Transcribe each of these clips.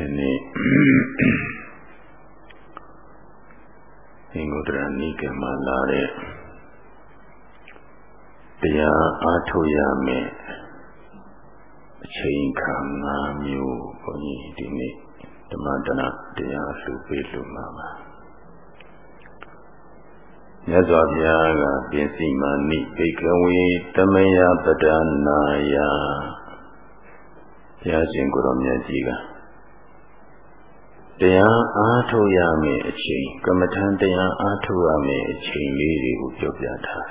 နေ့အင်္ဂုတ္တရနိကေမှာလာတဲ့တရားအားထုတ်ရမယ်အချိန်ခါ5မျိုးဘုန်းကြီးဒီနေ့ဓမ္မတနာတရားလှူပေးလို့မှာပါမြတ်စွာဘုရားကပြင်စီမာနိဘိကဝေတမယပဒနာယဘုရားရှင်ကိုယ်တော်မြတ်ကြီးကတရားအားထုတ်ရမယ်အချိန်ကမ္မထံတရားအားထုတ်ရမယ်အချိန်လေးတွေကိုပြောပြထား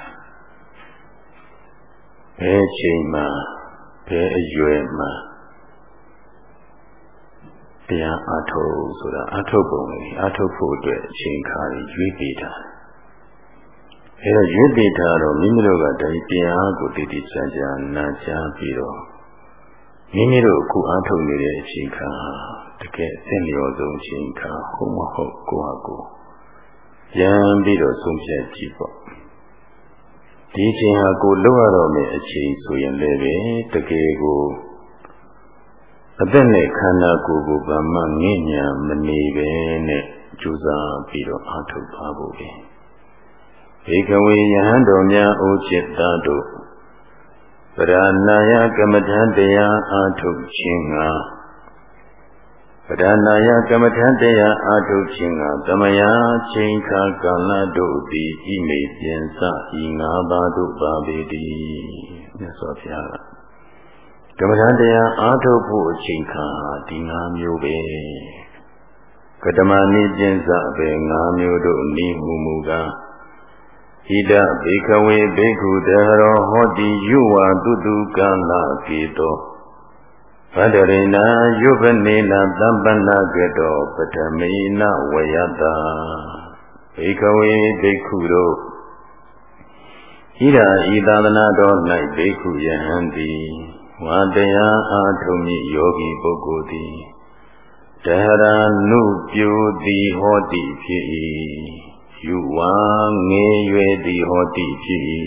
တယ်ဘယ်အချိန်မှာဘယ်အရွယ်မှာတရားအားထုတ်ဆိုတာအားထုတ်ပုံလေးအားထုတ်ဖို့အတွက်အချိန်ခါကြီးရွေးပေးထားတယ်အဲဒါရွေးပေးထားတော့မိမိတို့ကတရားကိုတည်တည်ချာချာနာကြားပြီးတော့မိမိတို့အခုအားထုတ်နေတဲ့အချိန်ခါတကယ်အသင့်လျော်ဆုံးအချိန်ခါဟုတ်မဟုတ်ကိုယ့်ဟာကိုယ်ပြန်ပြီးတော့ဆုံးဖြတ်ကြည့်ပေါ့ဒီအချိန်ဟာကိုလောက်ရတော့မယ့်အချိန်ဆိုရင်လည်းပဲတကယ်ကိုအသက်နဲ့ခန္ဓာကိုယ်ကိုဘာမှငြိညာမနေပဲနဲ့ကြိုးစားပြီးတော့အားထုတ်ပါဖို့ပဲဧကဝေယဟန်တော်များအိုจิตတတို့ပရဏာယကမ္မထံတရားအားထုတ်ခြင်းကပရဏာယကမ္မထံတရားအားထုတ်ခြင်းကသမယချိန်ခါကာလတို့သည်ဤမေပြင်စဤ5ပါးတို့ပါပေတည်းမြတ်စွာဘုရားကကမ္မထံတရားအားထုတ်ဖို့အချိန်ခါဒီ5မျိုးပဲကတမနိပြင်စပဲ5မျိုးတို့နိမှုမူကားဣဒဘေခဝေဘေခုတဟရောဟောတိယုဝတုတုကာလကေတောဗဒရိဏယုပနေနသမ္ပန္နကေတောပထမေနဝယတဘေခဝေဘေခုတို့ဣဒဤသာသနာတော်၌ဘေခုယဟန်သည်ဝါတရားအားထုတ်မည်ယောဂီပုဂ္ဂိုလ်သည်တဟရနုပြိုသည်ဟောတိဖြစ်၏ယူဝါငယ်ရွယ်သည်ဟောတိဖြစ်၏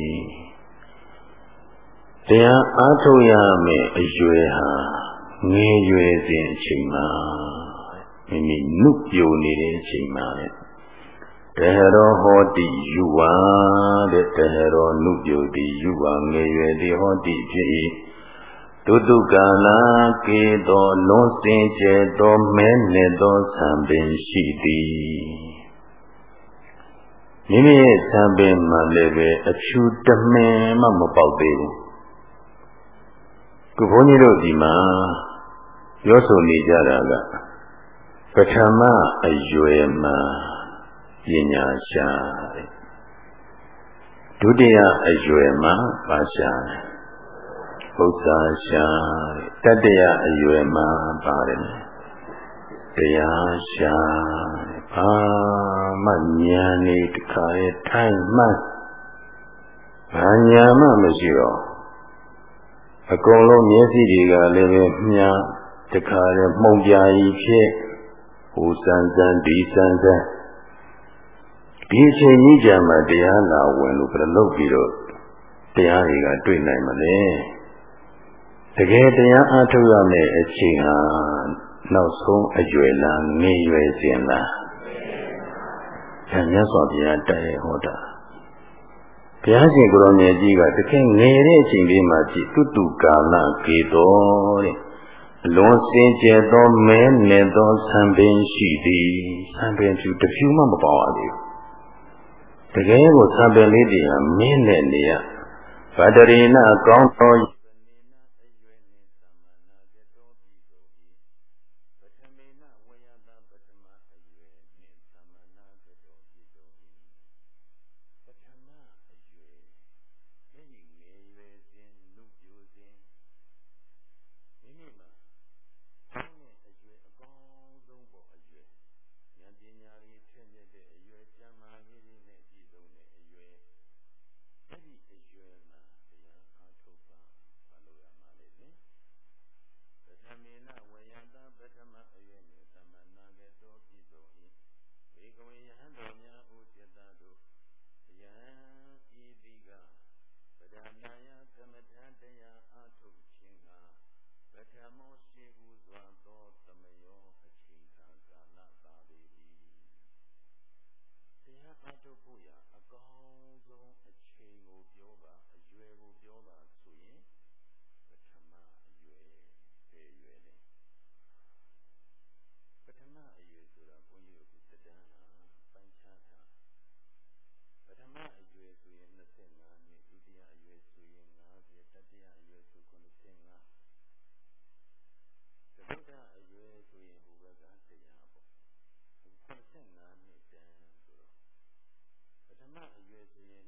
တရားအားထုတ်ရမယ်အရွယ်ဟာငယ်ရွယ်စဉ်အချိန်မှာမိမိနုပြိုနေတဲ့အချိန်မှာတဟရောဟောတိယူဝါတဲ့တဟရောနုပြိုသည်ယူဝါငယ်ရွယ်သည်ဟောတိဖြစ်၏တုတုကာလကေသောလွန်စင်ကြဲသောမဲနဲ့သောဆံပင်ရှိသည်မိမိရဲ့ဆံပင်မှာလည်းပဲအဖြူတမင်မှမပေါက်သေးဘူးခုဘုန်းကြီးတို့ဒီမှာပြောဆိုနေကြတာကပထမအရွယ်မှာပညာရှာတဲ့ဒုတိယအရွယ်မှာပါရှာတယ်ဥစ္စာရှာတဲ့တတိယအရွယ်မှာပါတယ်တရားရှာဘာမှညာနေတခါရဲ့ထိုင်မှန်းဘာညာမှမရှိတော့အကုန်လုံးမျက်စိတွေကလည်းပဲမြားတခါရဲ့မှုံပြာကြီးဖြစ်ဟိုစမ်းစမ်းဒီစမ်းစမ်းဒီအချိန်ကြီးကြာမှတရားလာဝင်လို့ဘယ်လိုလုပ်ပြီးတော့တရားတွေကတွေ့နိုင်မလဲတကယ်တရားအားထုတ်ရမယ့်အချိန်ဟာနောက်ဆုံးအရွယ်လားငယ်ရွယ်စဉ်လားမြတ်စွာဘုရားတိုက်ဟောတာဘုရားရှင်ကိုရောင်မြတ်ကြီးကတကယ်ငယ်တဲ့အချိန်လေးမှာကြည့်တုတုကာလကေတောတဲ့အလွန်စင်ကြယ်သောမဲနဲ့သောဆံပင်ရှိသည်ဆံပင်ဖြူတစ်ဖြူမှမပေါရသေးဘူးတကယ်ကိုဆံပင်လေးတွေဟာမင်းနဲ့နေရဗဒရိဏကောင်းသောပထမောရှိဟုစွာသောသမယောအတရားအားထုတ်ဖို့ရာအကောင်းဆုံးအချိန်ကိုပြောပါအရွယ်ကိုပြောပါဆိုရင်ပထမအရွယ်ပဲရွယ်လေပထမအရွယ်ဆိုတာဘုန်းကြီးတို့ကတန်းလာပိုင်းခြားတာပထမအရွယ်ဆိုရင်25နှစ်ဒုတိယအရွယ်ဆိုရင်50တတိယအရွယ်ဆို85သဒ္ဒအရွယ်ဆိုရင်ဟိုဘက်က100ပေါ့85နှစ်တန်းဆိုတော့ပထမအရွယ်ဆိုရင်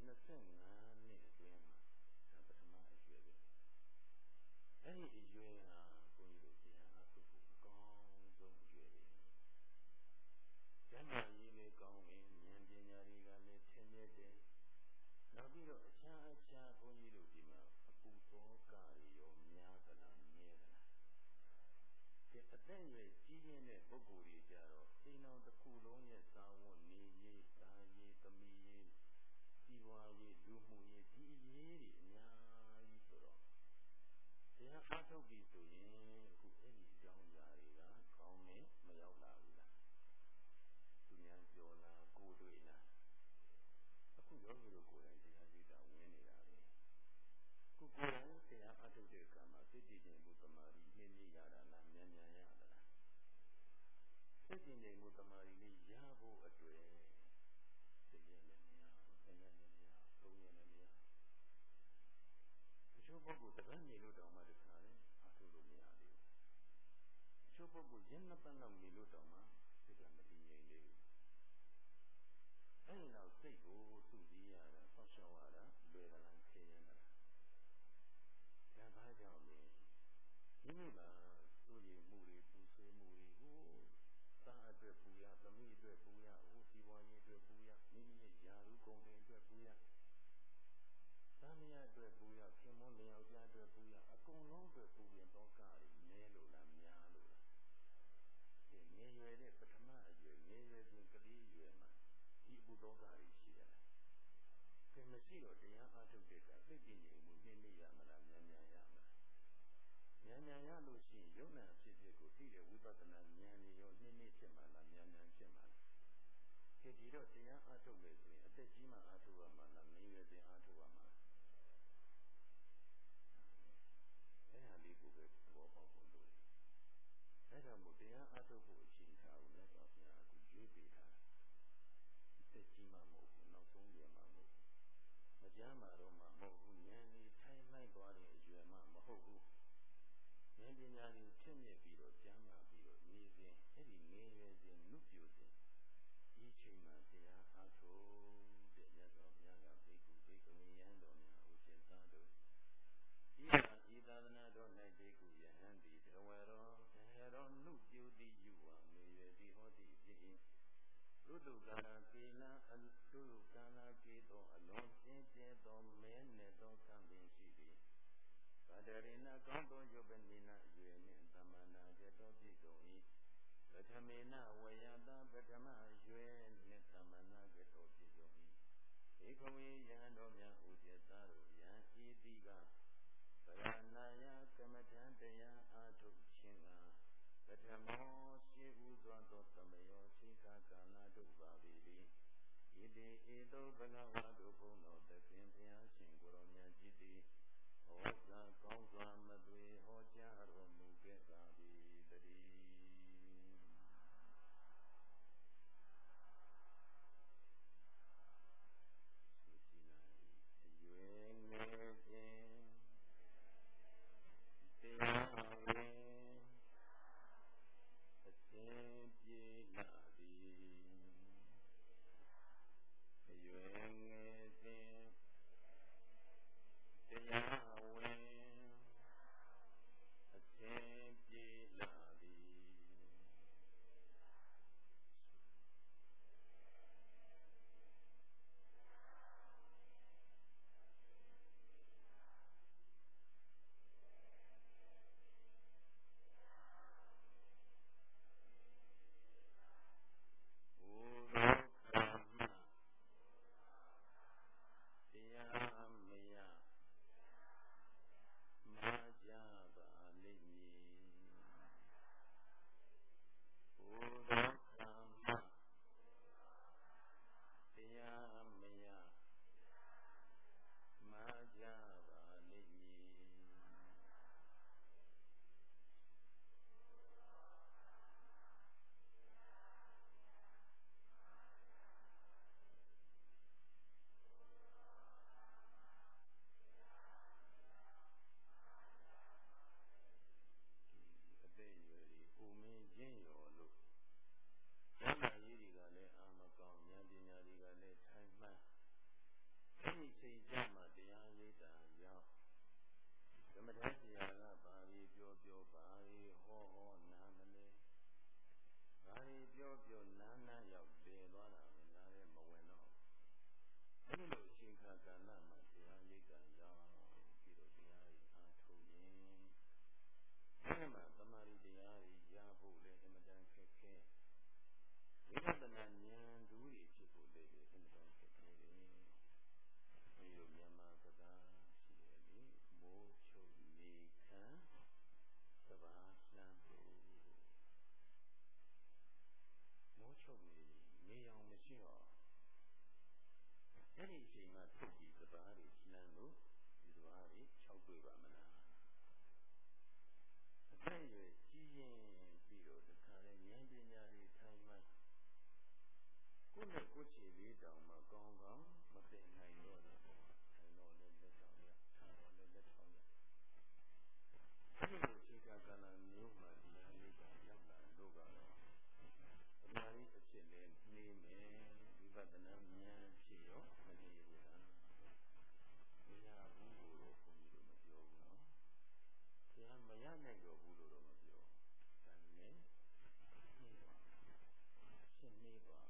25နှစ်အတွင်းမှာဒါပထမအရွယ်ပဲအဲ့ဒီအရွယ်ဟာဘုန်းကြီးတို့တရားအားထုတ်ဖို့အကောင်းဆုံးအရွယ်ပဲကျမ်းမာရေးလည်းကောင်းရင်ဉာဏ်ပညာတွေကလည်းထင်မြက်တယ်နောက်ပြီးတော့အခြားဘုန်းကြီးတို့ဒီမှာအပူသောကတွေရောများသလားနည်းသလားဒီအသက်အရွယ်ကြီးရင်းတဲ့ပုဂ္ဂိုလ်တွေကြတော့အိမ်တော်တစ်ခုလုံးရဲ့စာဝတ်နေရေးစားရေးသမီးရေးစီးပွားရေးလူမှုရေးဒီအရေးတွေအများကြီးဆိုတော့တရားအားထုတ်ပြီဆိုရင်အခုအဲ့ဒီအကြောင်းအရာတွေကကောင်းနေမရောက်လာဘူးလားသူများပြောလားကိုယ်တွေ့လားအခုယောဂီတို့ကိုယ်တိုင်တရားကြည့်တာဝင်နေတာလေခုကိုယ်တိုင်တရားအားထုတ်တဲ့အခါမှာစိတ်တည်ခြင်းဘုသမာဓိနှင်းနေရတာလားဉာဏ်ဉာဏ်ရတာလားစိတ်တည်ခြင်းဘုသမာဓိလေးရဖို့အတွက်တရားလည်းမရဘူးဉာဏ်လည်းမရဘူးဘုံရလည်းမရတချို့ပုဂ္ဂိုလ်တပတ်နေလို့တောင်မှတခါလေအားထုတ်လို့မရသေးဘူးတချို့ပုဂ္ဂိုလ်ရင်းနှစ်ပတ်လောက်နေလို့တောင်မှစိတ်ကမတည်ငြိမ်သေးဘူးအဲ့ဒီတော့စိတ်ကိုစုစည်းရတာဆောက်ရှောက်ရတာလွယ်သလားခင်းရတာဒါဘာကြောင့်လဲဒီနေ့မှာစိုးရိမ်မှုတွေပူဆွေးမှုတွေကိုသားအတွက်ပူရသမီးအတွက်ပူရဟိုစီပွားရေးအတွက်ပူရမိမိရဲ့ယာရုကုန်တွေအတွက်ပူရသားမယားအတွက်ပူရခင်မွန်းလျောက်ကြားအတွက်ပူရအကုန်လုံးအတွက်ပူရင်တော့ကားတွေနဲလို့လားများလို့လားဒီငယ်ရွယ်တဲ့ပထမအရွယ်ငယ်ရွယ်စဉ်ကလေးရွယ်မှာဒီအပူတော့ကားတွေရှိရတယ်။ခင်မရှိတော့တရားအားထုတ်တဲ့အခါသိတည်ငြိမ်မှုနှိမ့်နေရမလားဉာဏ်ဉာဏ်ရမလားဉာဏ်ဉာဏ်ရလို့ရှိရင်ယုံနာဖြစ်ဖြစ်ကိုသိတဲ့ဝိပဿနာဉာဏ်ရောနှိမ့်နေဖြစ်မှာလားဉာဏ်ဉာဏ်ဖြစ်မှာလားခေဒီတော့တရားအားထုတ်မယ်ဆိုရင်အသက်ကြီးမှအားထုတ်ရမှာလားငယ်ရွယ်စဉ်အားထုတ်ရမှာလားအဲ့ဟာလေးကိုပဲသဘောပေါက်ဖို့လိုတယ်အဲ့ဒါမို့တရားအားထုတ်ဖို့အချိန်ထားကိုလည်းတော့ဘုရားအခုရွေးပေးထားသက်ကြီးမှမဟုတ်ဘူးနောက်ဆုံးရွယ်မှမဟုတ်ဘူးမကြမ်းမှတော့မှမဟုတ်ဘူးဉာဏ်ကြီးထိုင်လိုက်သွားတဲ့အရွယ်မှမဟုတ်ဘူးဉာဏ်ပညာကြီးထက်မြက်ပြီးတော့ကြမ်းမှပြီးတော့နေစဉ်အဲ့ဒီငယ်ရွယ်စဉ်နုပြိုစဉ်ဒီချိန်မှတရားအားထုတ်တဲ့မြတ်စွာဘုရားကဘိက္ခုဘိက္ခဝေယံတော်များဥจิตသာတို့ဤသာသနာတော်၌ဘိက္ခုယဟန်သည်တဝရောနုပြိုတိယူဝငယ်ရွယ်သည်ဟောတိဖြစ်၏သုတုကာလကေလသုတုကာလကေသောအလွန်ကျင်းကျဲသောမဲနဲ့သောကံပင်ရှိသည်ဗဒရိဏကောင်းသောယုပနိနာအရွယ်နှင့်သမ္မာနာကတော်ပြည့်စုံ၏ပထမေနဝယတာပထမအရွယ်နှင့်သမ္မာနာကတော်ပြည့်စုံ၏ဧကဝေယံတော်များဥจิตသာတို့ယံဤတိကပရဏာယကမ္မထံတရားအားထုတ်ခြင်းကပထမောရှိဥစွာသောသမယောရှိခာကာလတို့ပါပေသည်ဣတိဧတောဘဂဝါတို့ဘုန်းတော်သခင်ဘုရားရှင်ကိုယ်တော်မြတ်ကြီးသည်ဟောစာကောင်းစွာမသွေဟောကြားတော်မူခဲ့ပါ၏တည်းသုတိနာအရွယ်ငယ်ခြင်းတရားဝင်အစဉ်ပြေလာသည်အရွယ်ငယ်စဉ်တရားဝင်အစဉ်အဲဒီလိုအချိန်ခါကာလမှာတရားရိပ်ကရောက်ပြီးတော့တရားကြီးအားထုတ်ရင်အဲဒီမှာသမာဓိတရားကြီးရဖို့လည်းအမှန်တန်ခက်ခဲဝိပဿနာဉာဏ်ဓုတွေဖြစ်ဖို့လည်းအမှန်တန်ခက်ခဲတယ်ဒီလိုမြန်မာစကားရှိတယ်လေမိုးချုပ်နေခံစပါးလှမ်းဖို့မိုးချုပ်နေအောင်မရှိတော့အဲ့ဒီအချိန်မှာထုတ်ပြီးစပါးတွေလှမ်းလို့ဒီစပါးတွေ၆တွေ့ပါမလားအထက်ရွယ်ကြီးရင်ပြီးတော့တခါလေဉာဏ်ပညာတွေထိုင်မှကိုယ်နဲ့ကိုယ်ချေလေးတောင်မှကောင်းကောင်းမသိနိုင်တော့ဘူးထိုင်တော့လည်းလက်ဆောင်ရထားတော့လည်းလက်ဆောင်ရဒီလိုအခြေခံကဏ္ဍမျိုးမှာဒီအလေးကရောက်လာလို့ကတော့အများကြီးအဖြစ်နဲ့နှေးမယ်ဝိပဿနာဉာဏ်ဖြစ်ရောမနေဘူးလားမရဘူးလို့ဘုန်းကြီးတို့မပြောဘူးနော်တရားမရနိုင်တော့ဘူးလို့တော့မပြောဒါနဲ့နှေးပါရှင်းနေပါ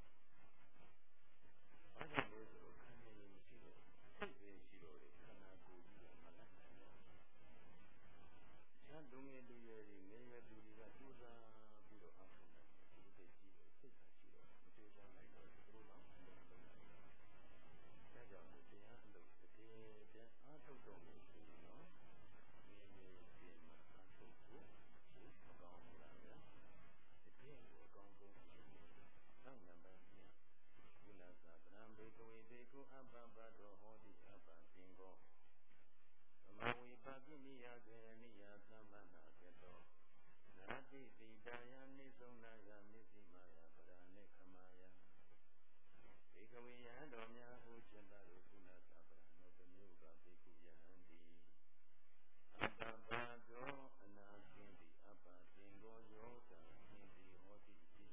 ဘာကြောင့်လဲဆိုတော့ခန္ဓာရင်မရှိတော့စိတ်ပဲရှိတော့တယ်ခန္ဓာကိုယ်ကြီးကမလိုက်နိုင်တော့ချမ်းလူငယ်လူရွယ်တွေငယ်ရွယ်သူတွေကကြိုးစားပြီးတော့အားထုတ်နိုင်တယ်ဒီသိကြီးပဲစိတ်သာရှိတော့မကြိုးစားနိုင်တော့ဘူးလို့တော့မလုပ်နိုင်ဘူးဒါကြောင့်တရားအလုပ်တကယ်တမ်းအားထုတ်တော့မယ်ဆိုရင်တော့ငယ်ရွယ်ပြင်မှာအားထုတ်ဖို့မကောင်းဘူးလားဗျာတကယ်ကိုအကောင်းဆုံးဖြစ်နေတယ်နောက်နံပါတ်2ဝိလာသဗရံဘေကဝေဘေကုအပ္ပပတောဟောတိအပ္ပသင်္ကောသမဝေပါကိနိယကေနိယသမ္မနာကေတောနာတိတိတာယနိသုံးနာယမစ္စည်းမာယပရဏေခမာယဘေကဝေယံတော်များဟုจิตတို့ကုဏသဗရဏောတမျိုးကဘေကုယံတိအပ္ပပတောအနာကင်းတိအပ္ပသင်္ကောယောကံသင်္တိဟောတိတိ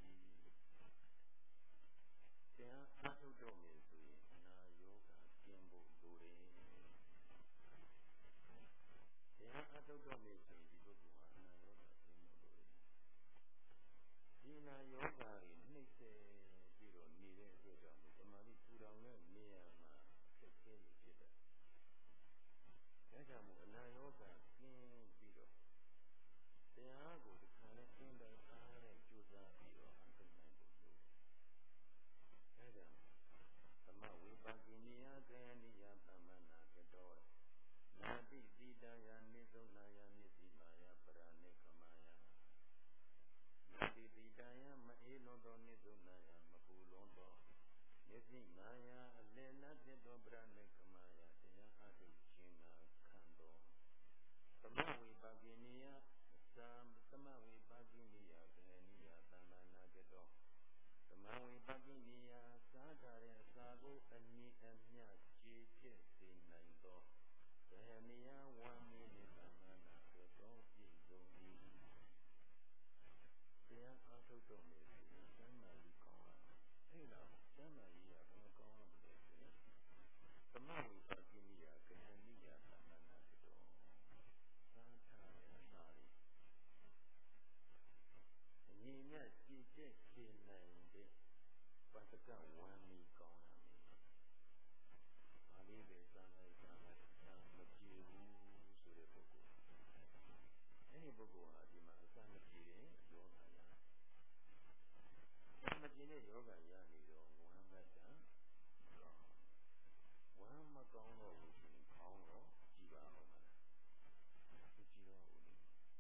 တရားအားထုတ်တော့မယ်ဆိုရင်အနာယောဂကျင်းဖို့လိုတယ်တရားအားထုတ်တော့မယ်ဆိုရင်ဒီပုဂ္ဂိုလ်ဟာအနာယောဂကျင်းဖို့လိုတယ်ဒီအနာယောဂကိုနှိမ့်ဆက်ပြီးတော့နေတဲ့အတွက်ကြောင့်သမာဓိပူတောင်တဲ့နေရာမှာအခက်အခဲတွေဖြစ်တယ်ဒါကြောင့်မို့အနာယောဂကျင်းပြီးတော့တရားကိုဒီခါနဲ့ကျင့်တဲ့အားနဲ့ကြိုးစားပြီးတော့အားထုတ်နိုင်ဖို့လိုတယ်ဒါကြောင့်သမဝေပါကိနိယကေနိယသမ္မနာကတောနာတိတိတယနိသုံးနာယမစ္စည်းမာယပရဏေခမာယနာတိတိတယမအေလွန်သောနိသုံးနာယမပူလွန်သောမစ္စည်းမာယအလယ်လတ်သောပရဏေခမာယတရားအားထုတ်ခြင်းကခံတော်သမဝေပါကိနိယသမဝေပါကိနိယကေနိယသမ္မနာကတောသမဝေပကိနိယစားထားတဲ့အစာကိုအနည်းအမျှခြေပြည့်စေနိုင်သောဗဟနိယဝါမီနိသမ္မာနာကိုတော့ပြည့်စုံသည်တရားအားထုတ်တော့မယ်ဆိုရင်စမ်းမာကြီးကောင်းလာအဲ့တော့စမ်းမာကြီးကဘယ်ကောင်းရမလဲဆိုရင်သမဝေပကိနိယကဟနိယသမ္မာနာကတော့စားထားတဲ့အစာလေးအညီမြတ်ကြည်ကျက်စေနိုင်တဲ့ပါစကဝမ်းမီကောင်းရမယ်။ဘာလေးပဲစားလိုက်မကြည့်ဘူးဆိုတဲ့ပုဂ္ဂိုလ်။အဲဒီပုဂ္ဂိုလ်ဟာဒီမှာအစမကြည့်တဲ့ယောဂရ။အစမကြည့်တဲ့ယောဂရနေတော့ဝမ်းမတန်ဝမ်းမကောင်းတော့ဘူးဆိုရင်ခေါင်းတော့ကြည့်ပါဦးမလား။ကြည့်တော့ဘူးလေ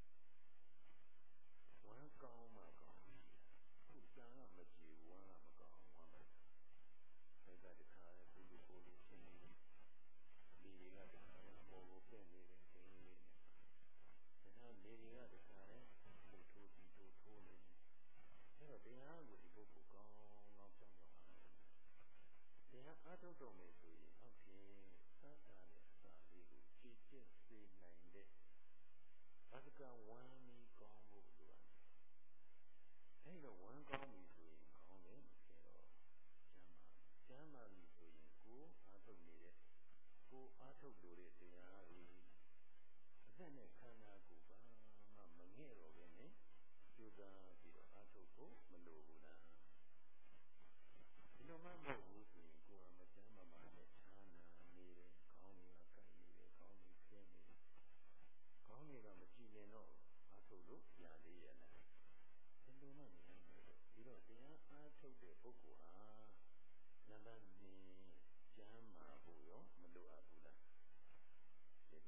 ။ဝမ်းကောင်းမှကောင်းပြီ။ခုစားကမကြည့်ဝမ်းကမကောင်းဝမ်းပဲစိတ်ကတခါလေဘူးကိုယ်လေးဖြစ်နေပြီလေတွေကတခါလေအပေါ်ကိုပြည့်နေတယ်ခင်လေးနဲ့ဒါလေတွေကတခါလေလှုပ်ထိုးပြီးထိုးနေအဲ့တော့တရားကိုဒီပုဂ္ဂိုလ်ကောင်းကောင်းကြောင်းကြောင်းအားထုတ်တရားအားထုတ်တော့မယ်ဆိုရင်ဟုတ်ကဲ့စတာနဲ့စာလေးကိုကြည်ကျက်စေနိုင်တဲ့ဘာကဝမ်းမီကောင်းဖို့လိုအပ်တယ်အဲ့တော့ဝမ်းကောင်းပြီဆိုရင်ကောင်းတယ်ဆိုတော့ကျမ်းပါပြီဆိုရင်ကိုယ်အားထုတ်နေတဲ့ကိုယ်အားထုတ်လို့တဲ့တရားကြီးအသက်နဲ့ခန္ဓာကိုယ်ဘာမှမငဲ့တော့ဘဲနဲ့ကြိုးစားပြီးတော့အားထုတ်ဖို့မလိုဘူးလားဒီလိုမှမဟုတ်ဘူးဆိုရင်ကိုယ်ကမကျမ်းမာနဲ့ခြ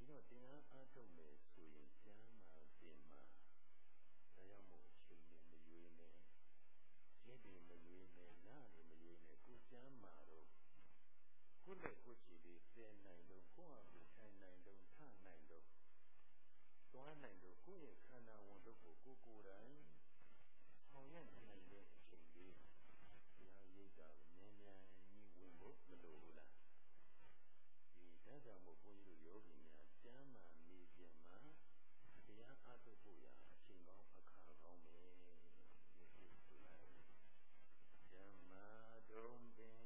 ဒီတော့တရားအားထုတ်မယ်ဆိုရင်ကျမ်းမာပင်မှာဒါကြောင့်မို့အချိန်တွေမရွေးနဲ့ရက်တွေမရွေးနဲ့လတွေမရွေးနဲ့ကိုကျမ်းမာတော့ကိုယ့်လက်ကိုယ်ချီတွေသင်နိုင်တော့ကိုယ့်ဟာကိုယ်ထိုင်နိုင်တော့ထနိုင်တော့သွားနိုင်တော့ကိုယ့်ရဲ့ခန္ဓာဝန်တို့ကိုကိုယ်တိုင်ဆောင်ရွက်နိုင်တဲ့အချိန်လေးတရားရိပ်တာကိုမြဲမြဲကြီးဝင်ဖို့မလိုဘူးလားဒီဒါကြောင့်မို့ဘုန်းကြီးတို့ယောဂီများကျမ်းမာနေခြင်းမှာတရားအားထုတ်ဖို့ရအချိန်ကောင်းအခါကောင်းပဲဒီလိုဆိုလိုက်ကျမ်းမာတုံးပင်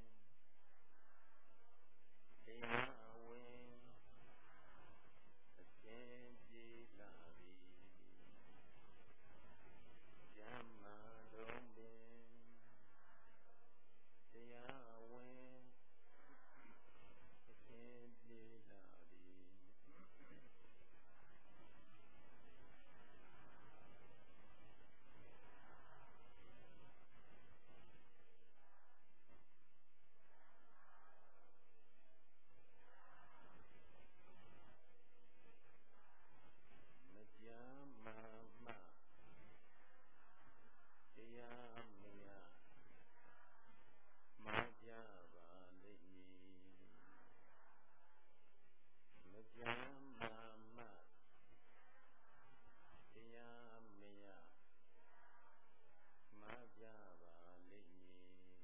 တရားဝင်အစဉ်ပြေလာပြီကျမ်းမာတုံးပင်တရားဝင်အစဉ်ပြေလာပြီမကြမ်းမာမှတရားမရမကြပါလိမ့်မည်မကြမ်းမာမှတရားမရမကြပါလိမ့်မည်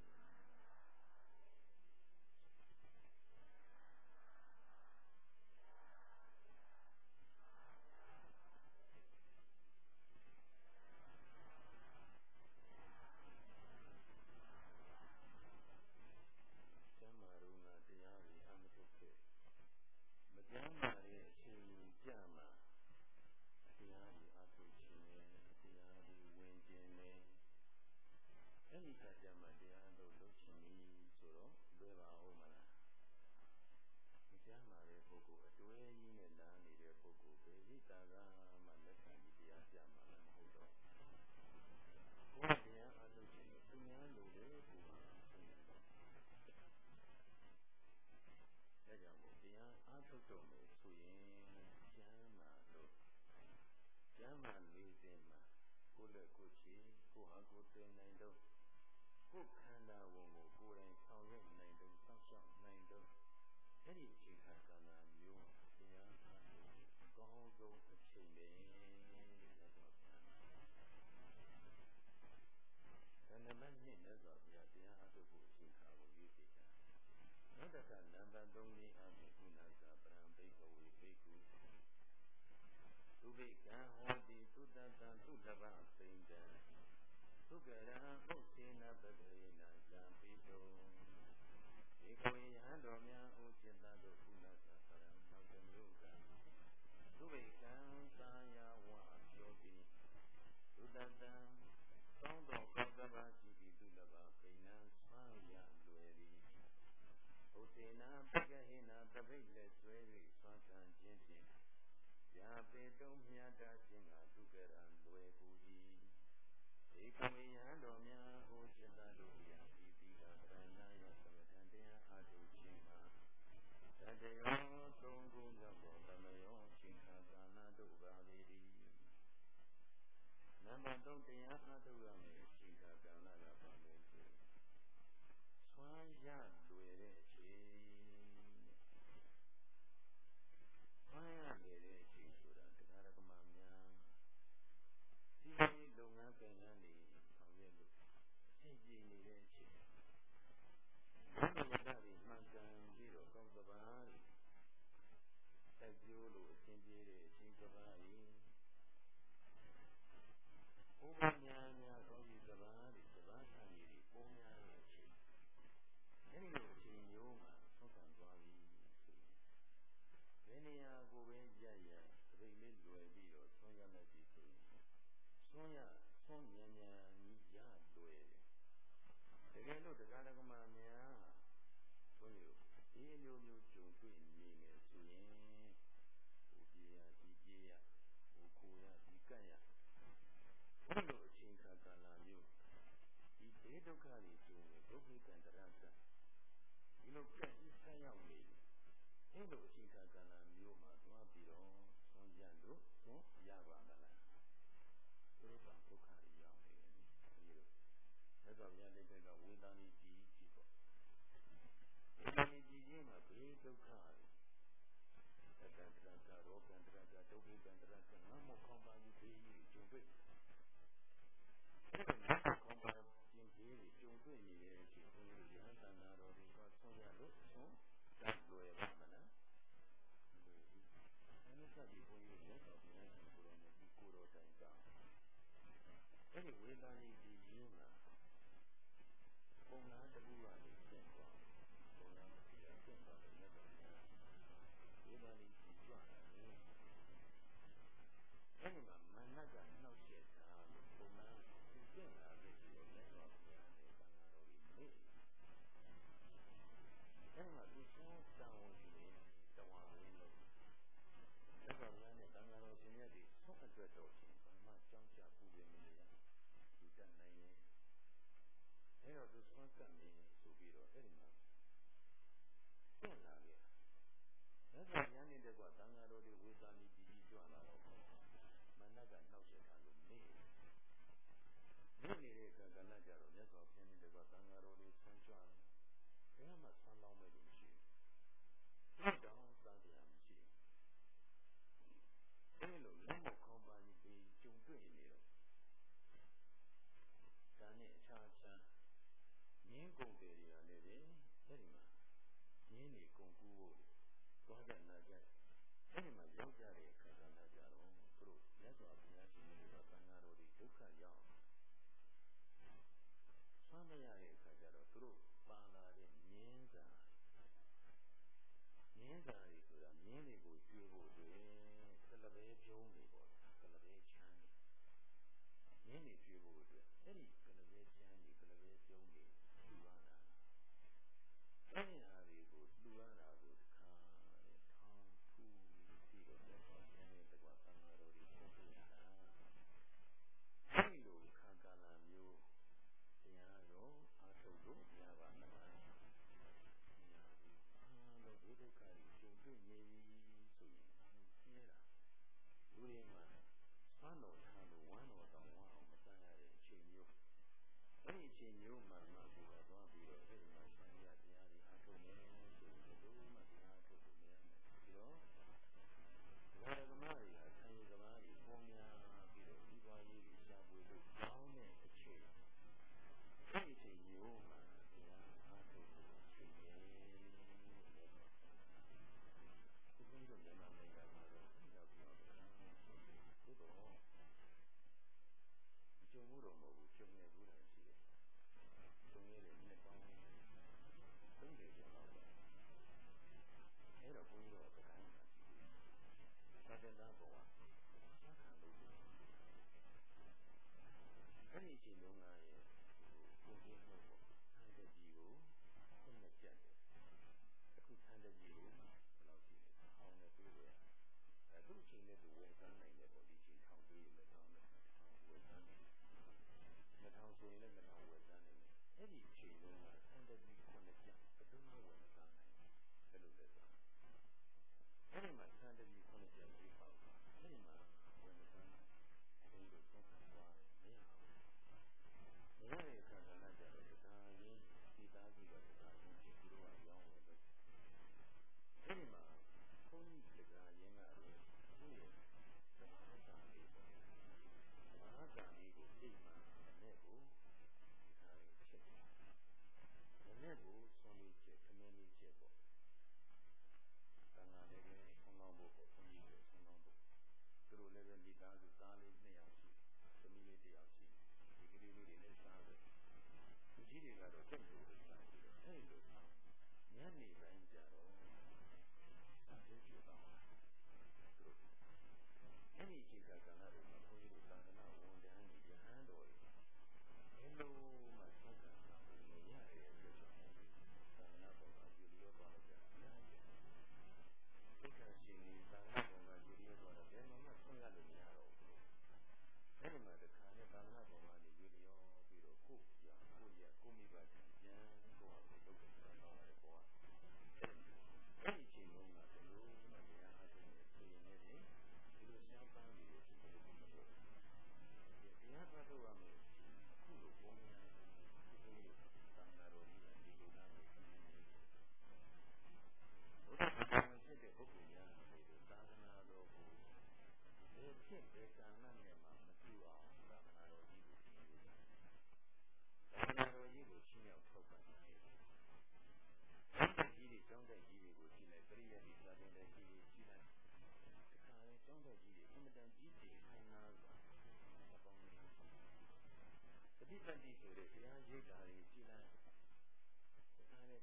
ကျမ်းမာရုံကတရားတွေအမထုတ်ခဲ့မကျမ်းမာတဲ့အချိန်ကြမှာတရားတွေအထုတ်ခြင်းနဲ့တရားတွေဝင်ခြင်းနဲ့အဲ့ဒီခါကျမှတရားတို့လုပ်ခြင်းဆိုတော့လွယ်ပါဦးမလားမကျမ်းမာတဲ့ပုဂ္ဂိုလ်အတွဲကြီးနဲ့နားနေတဲ့ပုဂ္ဂိုလ်ပဲဣတာကမှလက်ခံပြီးတရားပြမှာလည်းမဟုတ်တော့ဘုရားတရားအထုတ်ခြင်းကိုသူများလိုလေကိုယ်မှာသိနေတော့ဒါကြောင့်မို့တရားအထုတ်တော့မယ်ဆိုရင်ကျမ်းမာလို့ကျမ်းမာနေစဉ်မှာကိုယ်လက်ကိုယ်ချီကိုယ်ဟာကိုယ်သိနိုင်တော့ကိုယ်ခန္ဓာဝန်ကိုကိုယ်တိုင်ဆောင်ရွက်နိုင်တော့စောင့်ရှောက်နိုင်တော့အဲ့ဒီအချိန်ခါကာလမျိုးတရားအားထုတ်အကောင်းဆုံးအချိန်ပဲလို့ဆိုပါတယ်။ဒါနမနဲ့လည်းဆိုပြတရားအားထုတ်ဖို့အချိန်ခါကိုရွေးပေးတာ။နောက်တစ်ခါနံပါတ်3လေးအပြင်ကုဏကပရံဘိက္ခဝေဘိက္ခုသုဘိကံဟောတိသုတ္တံသုတ္တဗသိဉ္ဇံသုကရံဥစ္စေနပတေနဇံပိတုံဧကဝေယံတော်များဥจิตတို့ကုဏကပရံနောက်တစ်မျိုးကသုဘိကံသာယဝပြောပြီးသုတ္တံကောင်းသောကောင်းသဘာရှိသည့်သုတ္တဗပိဏံဆွမ်းရလွယ်သည်ဥစ္စေနပကဟိနတပိတ်လက်ဆွဲ၍ဆွမ်းခံခြင်းဖြင့်ယာပေတုံမြတ်တာခြင်းကဒုက္ကရံလွယ်ကူ၏ဧကဝေယံတော်များဟောจิตတို့ရာဤတိကပရဏယသမထံတရားအားထုတ်ခြင်းမှာတတယောသုံးခုမြောက်သောသမယောချိန်ခါကာလတို့ပါလေသည်နံပါတ်3တရားအားထုတ်ရမယ်ချိန်ခါကာလကပါလေဆိုဆွမ်းရလွယ်တဲ့အချိန်ဆွမ်းရလွယ်တဲ့အချိန်ဆိုတာတရားဓမ္မများဒီလိုလုပ်ငန်းကံရနေဆောင်ရွက်လို့အဆင်ပြေနေတဲ့အချိန်ဘုရားဝတ္တတွေမှန်ကန်ပြီးတော့ကောင်းသဘာတွေတိုက်ကျိုးလို့အဆင်ပြေတဲ့အချိန်သဘာတွေဘုရားများကောင်းပြီးသဘာတွေသဘာခံရည်ပုံများတဲ့အချိန်အဲဒီလိုအချိန်မျိုးမှာဆောက်ခံသွားပြီးဆိုရင်ဘယ်နေရာကိုပဲရရသတိလေးလွယ်ပြီးတော့ဆွမ်းရမယ်ပြီဆိုရင်ဆွမ်းဉာဏ်ကြီးရလွယ်တယ်တကယ်လို့တရားဓမ္မများဘုန်းကြီးတို့ဒီအမျိုးမျိုးကြုံတွေ့နေမယ်ဆိုရင်ဟိုပြေးရဒီပြေးရဟိုကိုရဒီကတ်ရဘုလိုအချိန်ခါကာလမျိုးဒီဒေဒုက္ခတွေကြုံရင်ဒုက္ခိကံတရကဒီလိုကတ်ကြီးဆက်ရောက်နေတယ်အဲ့လိုအချိန်ကာလမျိုးမှာသွားပြီးတော့ဆုံးရလို့ဆုံးရပါမလားသူတို့ကဒုက္ခရောက်နေတယ်ဒီလိုသက်တော်ရတဲ့ကဝေဒနာကြီးကြီးပေါ့ဝေဒနာကြီးကြီးမှာဘေးဒုက္ခတွေတတ္တရကရောကံတရကဒုက္ခိကံတရကငါမောခေါပါယူပြီးကျုံတွေ့အဲ့ဒါငါမောခေါပါရင်ပြီးကျုံတွေ့နေတဲ့အချိန်ဘုရားရဟန္တာနာတော်တွေကဆုံးရလို့ဆုံးတတ်လွယ်ပါမလားအဲ့ဒီဆက်ပြီးဘုန်းကြီးလက်တော်ပြန်ပြီးကိုယ်တော်နဲ့ဒီကိုယ်တော်တိုင်ကအဲ့ဒီဝေဒနာကြီးရင်းမှာပုံလားတကူကနေကျင့်သွားပုံလားတစ်ခုကျင့်သွားတယ်လက်တော်ပြန်ဝေဒနာကြီးကြွလာတယ်အဲ့ဒီမှာမနကနှောက်ရှက်တာပုံလားကျင့်လာပြီဆိုတော့လက်တော်ပြန်တဲ့သံဃာတော်ကြီးမေ့အဲ့ဒီမှာသူဆုံးတောင်းဝင်တယ်တဝါရင်းလို့လက်တော်များနဲ့တန်ဃာတော်ရှင်မြတ်တွေဆုံးအတွက်တော်ရှင်ဘာမှကြောင်းကြပူပင်မနေရဒီကနိုင်ရင်အဲ့တော့သူဆုံးကပ်နေဆိုပြီးတော့အဲ့ဒီမှာပြန်လာခဲ့လက်တော်များနေတဲ့ကွာတန်ဃာတော်တွေဝေသာလီကြီးကြွလာတော့မနကနှောက်ရတာလို့မေ့နေတဲ့ကံကဏ္ဍကြတော့မြတ်စွာဘုရားနေတဲ့ကွာတန်ဃာတော်တွေဆုံးကြွတယ်ဘယ်မှဆန်းလောင်းမဲ့လို့မရှိဘူးတောင်းစားကြရမရှိဘူးအဲ့လိုလက်မခေါင်းပါကြီးပြီးကျုံတွေ့နေတော့ဒါနဲ့အခြားခြားငင်းကုန်တယ်တွေကလည်းပဲအဲ့ဒီမှာငင်းနေကုန်ကူဖို့သွားကြနာကြအဲ့ဒီမှာရောက်ကြတဲ့အခါကလည်းကြတော့သူတို့မြတ်စွာဘုရားရှင်တွေကသံဃာတော်တွေဒုက္ခရောက်ဆွမ်းမရတဲ့အခါကျတော့သူတို့ပါလာတဲ့ငင်းစာတွေဆိုတာငင်းတွေကိုကျွေးဖို့တွေကလပဲပြုံးနေပေါ့ကလပဲချမ်းငင်းနေကျွေးဖို့အတွက်အဲ့ဒီကလပဲချမ်းကလပဲပြုံးနေလှူရတာအဲ့ဒီဟာတွေကိုလှူရတာကိုတစ်ခါတဲ့ထောင်းထူပြီးတော့လက်ဆောင်ကျမ်းရဲ့တကွာသံဃာတော်တွေဆုံးဖြတ်တာအဲ့ဒီလိုခါကာလမျိုးတရားတော်အားထုတ်လို့ရပါမလားလို့ဒုက္ခတွေကျုံတွေ့နေပြီဆိုရင်ဆင်းရဲတာလူတွေမှာဆွမ်းတော်ထားလို့ဝမ်းတော်တောင်ဝမ်းအောင်မစားရတဲ့အချိန်မျိုးအဲ့ဒီအချိန်မျိုးမှာငါကိုယ်ကသွားပြီးတော့အဲ့ဒီမှာဆင်းရဲတရားတွေအားထုတ်နေဆိုရင်ဘယ်လိုမှတရားအားထုတ်လို့မရနိုင်ဘူးပြီးတော့ဘာဓမ္မတွေဟာဆင်းရဲကဘာတွေပေါ်များပြီးတော့ဒီပွားရေးကိုရှားပွေလို့ကြောင်းတဲ့အချိန်အဲ့ဒီအချိန်မျိုးမှာတရားအားထုတ်လို့ရှိရင်ဒီလိုမျိုးမြန်မာနိုင်ငံမှာတော့ရောက်ပြီးတော့သို့တော့ကျုံမှုတော့မဟုတ်ဘူးကျုံနေဘူးလည်းရှိတယ်ကျုံနေတဲ့နှစ်ပေါင်း30ကျော်လောက်ပဲအဲ့တော့ဘုန်းကြီးတို့ကခိုင်းတာရှိတယ်သာသနာ့ဘဝဆက်ခံလို့အဲ့ဒီအချိန်လုံးကရဲ့ကိုယ်ကြီးဟုတ်ပေါ့ဆန်းတဲ့ကြီးကိုဆက်လက်ကြက်တယ်အခုဆန်းတဲ့ကြီးကိုဘယ်လောက်ရှိလဲဟောင်းနေပြေးတယ်အခုအချိန်နဲ့သူဝန်ဆန်းနိုင်တယ်ပေါ့ဒီအချိန်ထောင်ပြီးမထောင်နဲ့ဝန်ဆန်းတယ်မထောင်ဆိုရင်လည်းမထောင်ဝန်ဆန်းနိုင်တယ်အဲ့ဒီအချိန်လုံးကဆန်းတဲ့ကြီးကိုလည်းကြက်ဘယ်သူမှဝန်ဆန်းနိုင်တယ်ဘယ်လိုလဲဆိုအဲ့ဒီမှာဆန်းတဲ့ကြီးကိုလည်းကြက်ပြီးပေါ့အဲ့ဒီမှာဝန်ဆန်းနိုင်ဘုန်းကြီးတို့ဆုံးဖြတ်သွားတယ်မရဘူးရတဲ့အခါကလည်းကြတော့ဒါရင်းဒီသားကြီးကဒါရင်းဒီလိုကရောင်းဝင်လို့အဲ့ဒီမှာဘုန်းကြီးကရင်းကလည်းသူ့ရဲ့သဘာဝ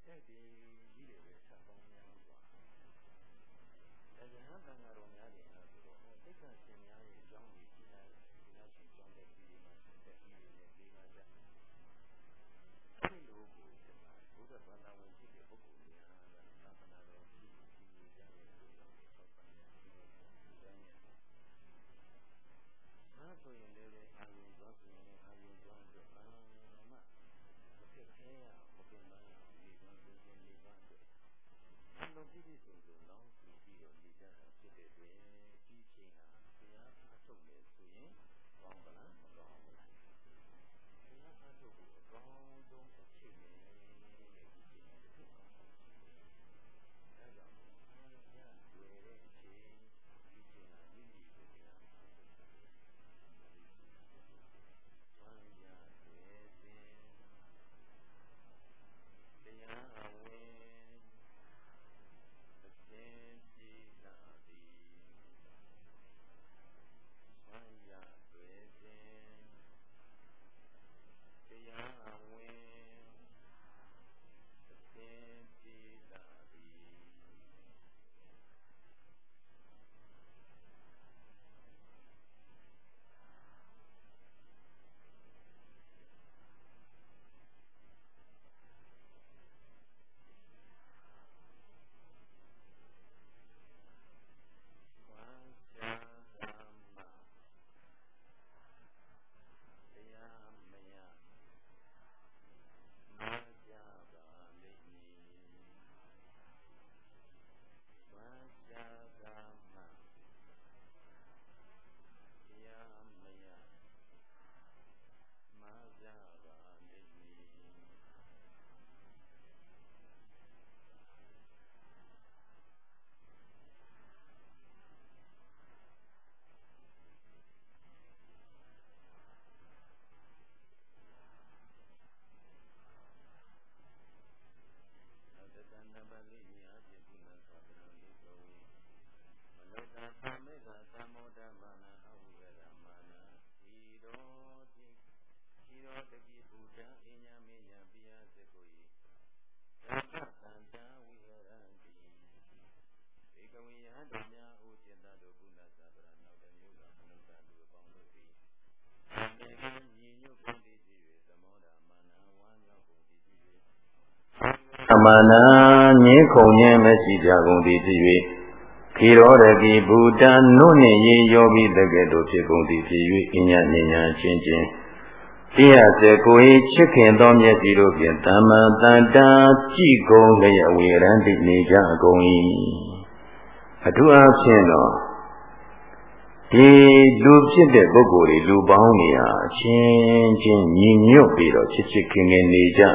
မာနာငြင်းခုန်ခြင်းမရှိကြကုန်သည်ဖြစ်၍ခိရောရတိဘူတံနုနှင့်ရေရောပြီးတကဲ့သို့ဖြစ်ကုန်သည်ဖြစ်၍အညာဉာဏ်ချင်းချင်းတရားစေကိုယ်ချစ်ခင်သောမျက်စိတို့ဖြင့်တမ္မာတန်တာကြည်ကုန်လျက်ဝေရန်တိနေကြကုန်၏အထူးအားဖြင့်တော့ဒီလူဖြစ်တဲ့ပုဂ္ဂိုလ်တွေလူပေါင်းတွေဟာအချင်းချင်းညီညွတ်ပြီးတော့ချစ်ချစ်ခင်ခင်နေကြ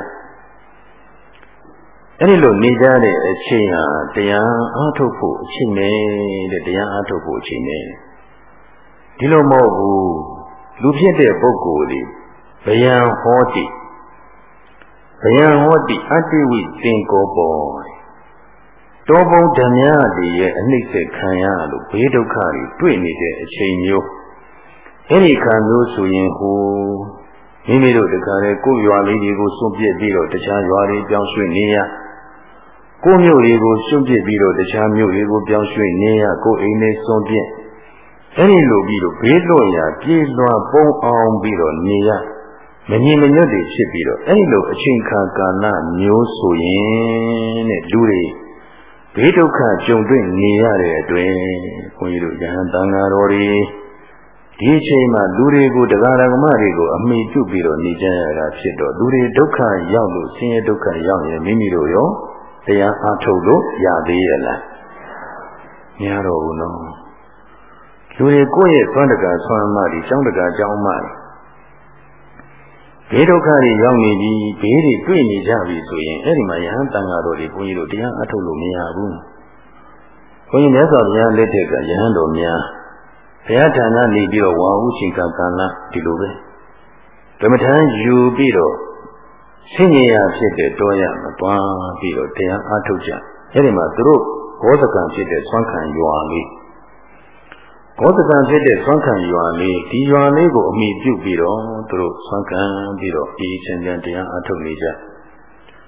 အဲ့ဒီလိုနေကြတဲ့အချိန်ဟာတရားအားထုတ်ဖို့အချိန်နဲ့တဲ့တရားအားထုတ်ဖို့အချိန်နဲ့ဒီလိုမဟုတ်ဘူးလူဖြစ်တဲ့ပုဂ္ဂိုလ်တွေဘယံဟောတိအတ္တိဝိသင်္ကောပောတောဘုံဓမ္မတွေရဲ့အနှိမ့်ဆက်ခံရလို့ဘေးဒုက္ခတွေတွေ့နေတဲ့အချိန်မျိုးအဲ့ဒီခံမျိုးဆိုရင်ဟိုမိမိတို့တခါလေကိုယ်ရွာလေးတွေကိုစွန့်ပစ်ပြီးတော့တခြားရွာတွေပြောင်းရွှေ့နေရကိုယ်မြို့တွေကိုစွန့်ပစ်ပြီးတော့တခြားမြို့တွေကိုပြောင်းရွှေ့နေရကိုယ်အိမ်လေးစွန့်ပစ်အဲ့ဒီလိုပြီးတော့ဘေးလွတ်ရာပြေးလွှာပုံအောင်ပြီးတော့နေရမငြိမ်မညွတ်တွေဖြစ်ပြီးတော့အဲ့ဒီလိုအချိန်ခါကာလမျိုးဆိုရင်တဲ့လူတွေဘေးဒုက္ခကြုံတွေ့နေရတဲ့အတွက်ဘုန်းကြီးတို့ယဟန်တန်ဃာတော်တွေဒီအချိန်မှာလူတွေကိုတရားဓမ္မတွေကိုအမိပြုပြီးတော့နေကြရတာဖြစ်တော့လူတွေဒုက္ခရောက်လို့ဆင်းရဲဒုက္ခရောက်ရင်မိမိတို့ရောတရားအားထုတ်လို့ရသေးရဲ့လားမရတော့ဘူးနော်လူတွေကိုယ့်ရဲ့ဆွမ်းတကာဆွမ်းမတွေကျောင်းတကာကျောင်းမတွေဘေးဒုက္ခတွေရောက်နေပြီဘေးတွေတွေ့နေကြပြီဆိုရင်အဲ့ဒီမှာယဟန်တန်ဃာတော်တွေဘုန်းကြီးတို့တရားအားထုတ်လို့မရဘူးဘုန်းကြီးမြတ်စွာဘုရားလက်ထက်ကယဟန်တော်များဘုရားဌာနနေပြီးတော့ဝါဟုချိန်ကာလဒီလိုပဲဓမ္မထမ်းယူပြီးတော့ဆင်းရဲရဖြစ်တဲ့တောရမှာတွားပြီးတော့တရားအားထုတ်ကြအဲ့ဒီမှာသူတို့ဘောဓကံဖြစ်တဲ့ဆွမ်းခံရွာလေးဘောဓကံဖြစ်တဲ့ဆွမ်းခံရွာလေးဒီရွာလေးကိုအမိပြုပြီးတော့သူတို့ဆွမ်းခံပြီးတော့အေးချမ်းချမ်းတရားအားထုတ်နေကြ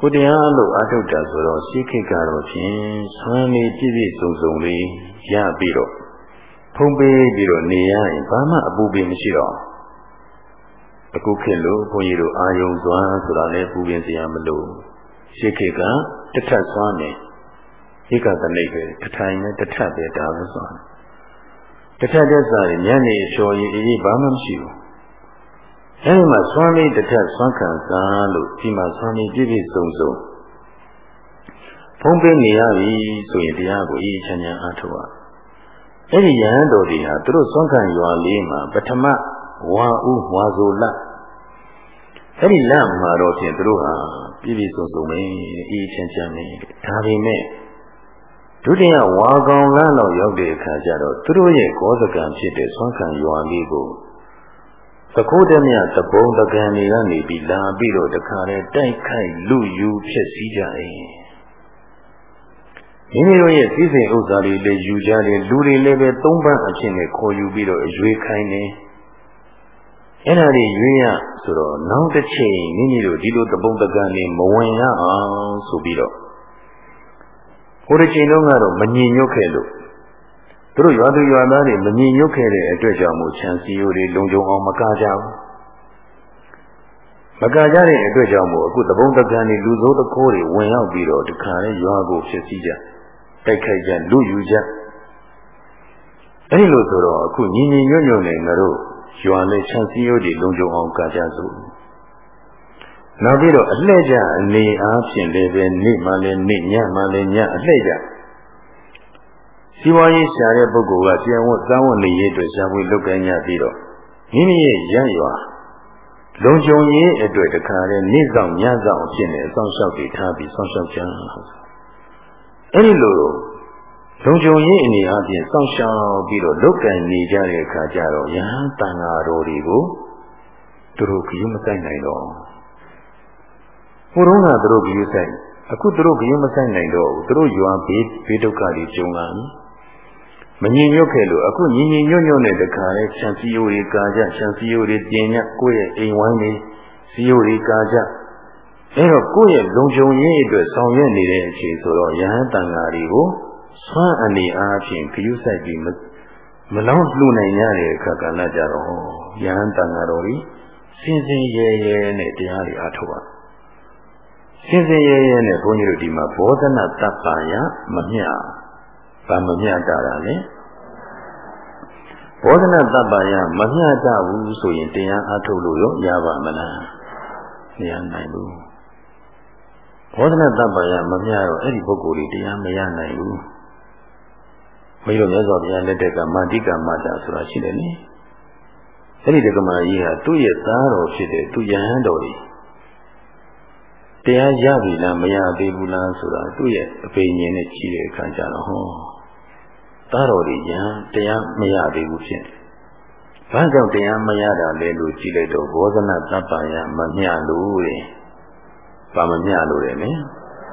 ကိုတရားလို့အာထုတ်တာဆိုတော့ရှိခိကတော့ဖြင့်ဆွမ်းနေပြည့်ပြည့်စုံစုံလေးရပြီးတော့ဖုံးပေးပြီးတော့နေရရင်ဘာမှအပူပင်မရှိတော့အခုခေတ်လို့ဘုန်းကြီးတို့အာယုံစွမ်းဆိုတာလည်းပူပင်စရာမလိုရှိခိကတထက်စွမ်းနေဧကသနိတ်ပဲတထိုင်နဲ့တထက်ပဲဒါပဲစွမ်းတထက်တဲ့စားရင်ညနေလျှော်ရည်အေးဘာမှမရှိဘူးအဲဒီမှာစွမ်းလေးတစ်ထက်စွမ်းခံစားလို့ဒီမှာစွမ်းလေးပြည့်ပြည့်စုံစုံဖုံးပေးနေရပြီဆိုရင်တရားကိုအေးချမ်းချမ်းအားထုတ်ရအဲ့ဒီယဟန်တော်တွေဟာသူတို့စွမ်းခံရွာလေးမှာပထမဝါဥဝါဆိုလအဲ့ဒီလမှာတော့ဖြင့်သူတို့ဟာပြည့်ပြည့်စုံစုံပဲအေးချမ်းချမ်းပဲဒါပေမဲ့ဒုတိယဝါကောင်လမ်းတော့ရောက်တဲ့အခါကျတော့သူတို့ရဲ့ဂောဇကံဖြစ်တဲ့စွမ်းခံရွာလေးကိုသခိုးတည်းမြသဘုံတကံတွေကနေပြီးလာပြီးတော့တခါတည်းတိုက်ခိုက်လူယူဖြစ်စည်းကြတယ်မိမိတို့ရဲ့စည်းစိမ်ဥစ္စာတွေလည်းယူကြတယ်လူတွေလည်းပဲသုံးပန်းအဖြစ်နဲ့ခေါ်ယူပြီးတော့ရွေးခိုင်းတယ်အဲ့ဒါတွေရွေးရဆိုတော့နောက်တစ်ချိန်မိမိတို့ဒီလိုသဘုံတကံတွေမဝင်ရအောင်ဆိုပြီးတော့ဟိုတစ်ချိန်လုံးကတော့မငြိမ်ညွတ်ခဲ့လို့သူတို့ရွာသူရွာသားတွေမငြိမ်ညွတ်ခဲ့တဲ့အတွက်ကြောင့်မို့ခြံစည်းရိုးတွေလုံခြုံအောင်မကားကြဘူးမကားကြတဲ့အတွက်ကြောင့်မို့အခုသဘုံတကံတွေလူစိုးတခိုးတွေဝင်ရောက်ပြီးတော့တခါလေရွာကိုဖြစ်စည်းကြတိုက်ခိုက်ကြလူယူကြအဲဒီလိုဆိုတော့အခုညီညီညွတ်ညွတ်နဲ့ငါတို့ရွာနဲ့ခြံစည်းရိုးတွေလုံခြုံအောင်ကားကြစို့နောက်ပြီးတော့အလှည့်ကျအနေအားဖြင့်လည်းပဲနေ့မှလည်းနေ့ညမှလည်းညအလှည့်ကျစီဝါရေးရှာတဲ့ပုဂ္ဂိုလ်ကကျန်ဝတ်စားဝတ်နေရေးအတွက်ရှာဖွေလုပ်ကိုင်ရပြီးတော့မိမိရဲ့ရရွာလုံခြုံရေးအတွက်တခါတည်းနေ့ဆောင်ညဆောင်ဖြစ်နေအဆောင်လျှောက်တွေထားပြီးဆောင်လျှောက်ကြအဲဒီလိုလုံခြုံရေးအနေအချင်းဆောင်ရှောက်ပြီးတော့လုပ်ကံနေကြတဲ့အခါကျတော့ယဟန်တန်ဃာတော်တွေကိုသူတို့ဂရုမစိုက်နိုင်တော့ဘုရုံးကသူတို့ဂရုစိုက်အခုသူတို့ဂရုမစိုက်နိုင်တော့ဘူးသူတို့ရွာဘေးဒုက္ခတွေကြုံလာပြီမငြိမ်ညွတ်ခဲ့လို့အခုညီညီညွတ်ညွတ်နဲ့တခါလဲခြံစည်းရိုးတွေကာကြခြံစည်းရိုးတွေပြင်ညကိုယ့်ရဲ့အိမ်ဝိုင်းတွေစည်းရိုးတွေကာကြအဲတော့ကိုယ့်ရဲ့လုံခြုံရေးအတွက်ဆောင်ရွက်နေတဲ့အချိန်ဆိုတော့ယဟန်တန်ဃာတွေကိုဆွမ်းအနေအားဖြင့်ဂရုစိုက်ပြီးမလောင်းလှူနိုင်ရတဲ့အခါကလည်းကြတော့ယဟန်တန်ဃာတော်ကြီးစင်စင်ရဲရဲနဲ့တရားတွေအားထုတ်ပါစင်စင်ရဲရဲနဲ့ဘုန်းကြီးတို့ဒီမှာဘောဓနာတပ္ပါယမမျှဘာမမျှတာလဲဘောဓနာတပ္ပါယမမျှတဘူးဆိုရင်တရားအားထုတ်လို့ရောရပါမလားမရနိုင်ဘူးဘောဓနာတပ္ပါယမမျှတော့အဲ့ဒီပုဂ္ဂိုလ်တွေတရားမရနိုင်ဘူးဘုရားမြတ်စွာဘုရားလက်ထက်ကမာတိကမာတာဆိုတာရှိတယ်လေအဲ့ဒီတက္ကမကြီးဟာသူ့ရဲ့သားတော်ဖြစ်တဲ့သူယဟန်တော်ကြီးတရားရပြီလားမရသေးဘူးလားဆိုတာသူ့ရဲ့အပိဉ္ဉနဲ့ကြည့်တဲ့အခါကျတော့ဟောသားတော်ကြီးယဟန်တရားမရသေးဘူးဖြစ်။ဘာကြောင့်တရားမရတာလဲလို့ကြည့်လိုက်တော့ဘောဓနာတပ္ပါယမမျှလို့တဲ့။ဘာမမျှလို့လဲလဲ။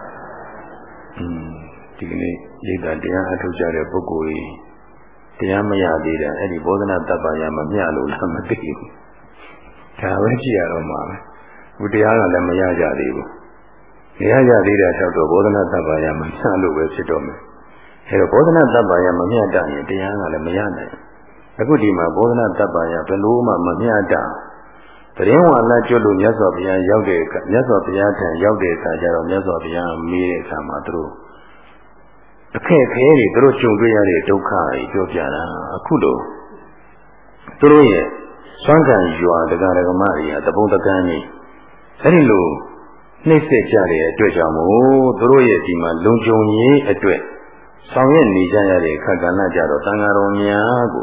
ဒီကနေ့ရိတ်တာတရားအထုတ်ကြတဲ့ပုဂ္ဂိုလ်ကြီးတရားမရသေးတာအဲ့ဒီဘောဓနာတပ္ပါယမမျှလို့လားမသိဘူး။ဒါပဲကြည့်ရတော့မှာပဲ။ဘုတရားကလည်းမရကြသေးဘူး။မရကြသေးတဲ့ထောက်တော့ဘောဓနာတပ္ပါယမမျှလို့ပဲဖြစ်တော့မယ်။အဲတော့ဘောဓနာတပ္ပါယမမျှတရင်တရားကလည်းမရနိုင်ဘူး။အခုဒီမှာဘောဓနာတပ္ပါယဘယ်လိုမှမမျှတဘူး။တရင်ဝါလာကျွတ်လို့မြတ်စွာဘုရားရောက်တဲ့အခါမြတ်စွာဘုရားထံရောက်တဲ့အခါကျတော့မြတ်စွာဘုရားမေးတဲ့အခါမှာသူတို့အခက်အခဲတွေသူတို့ကြုံတွေ့ရတဲ့ဒုက္ခတွေပြောပြတာအခုလိုသူတို့ရဲ့စွမ်းကံရွာတရားဓမ္မတွေဟာတပုံတကန်းကြီးအဲ့ဒီလိုနှိမ့်ဆက်ကြတဲ့အတွက်ကြောင့်မို့သူတို့ရဲ့ဒီမှာလုံခြုံရေးအတွက်ဆောင်ရွက်နေကြရတဲ့အခါကဏ္ဍကြတော့တန်ဃာတော်များကို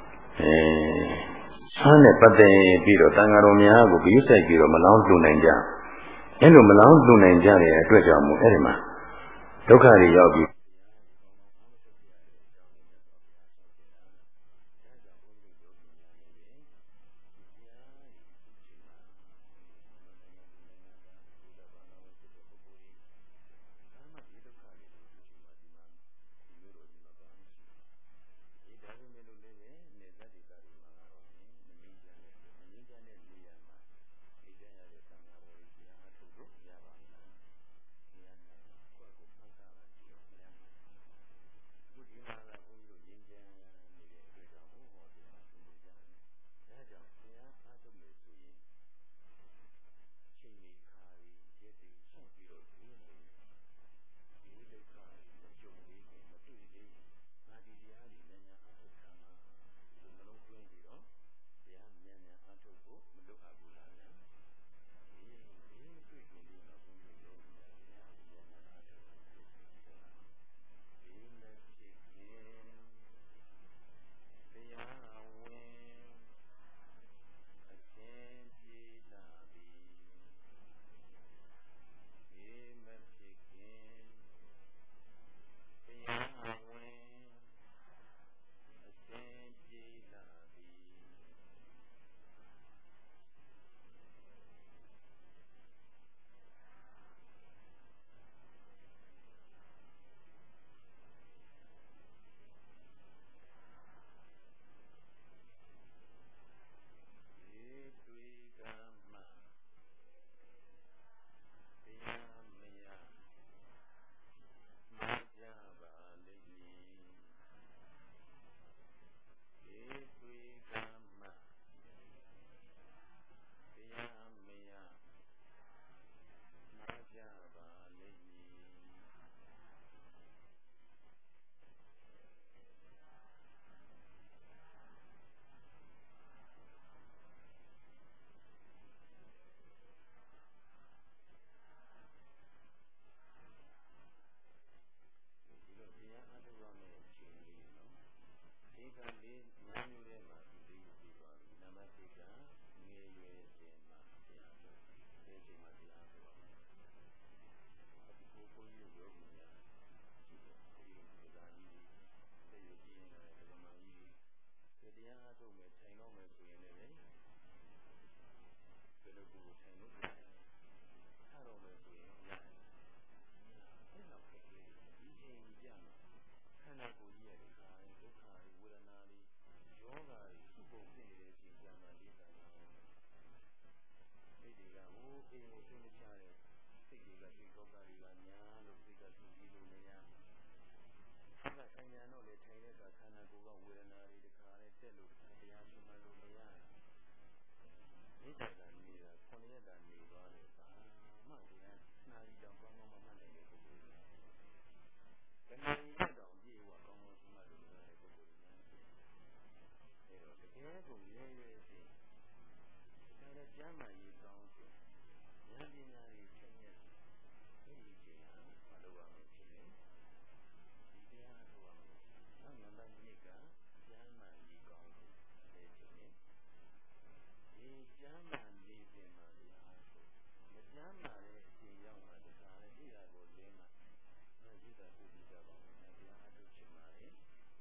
ဆန်းနဲ့ပတ်သက်ပြီးတော့တန်ဃာတော်များကိုဂရုစိုက်ပြီးတော့မလောင်းလှူနိုင်ကြအဲ့လိုမလောင်းလှူနိုင်ကြတဲ့အတွက်ကြောင့်မို့အဲ့ဒီမှာဒုက္ခတွေရောက်ပြီး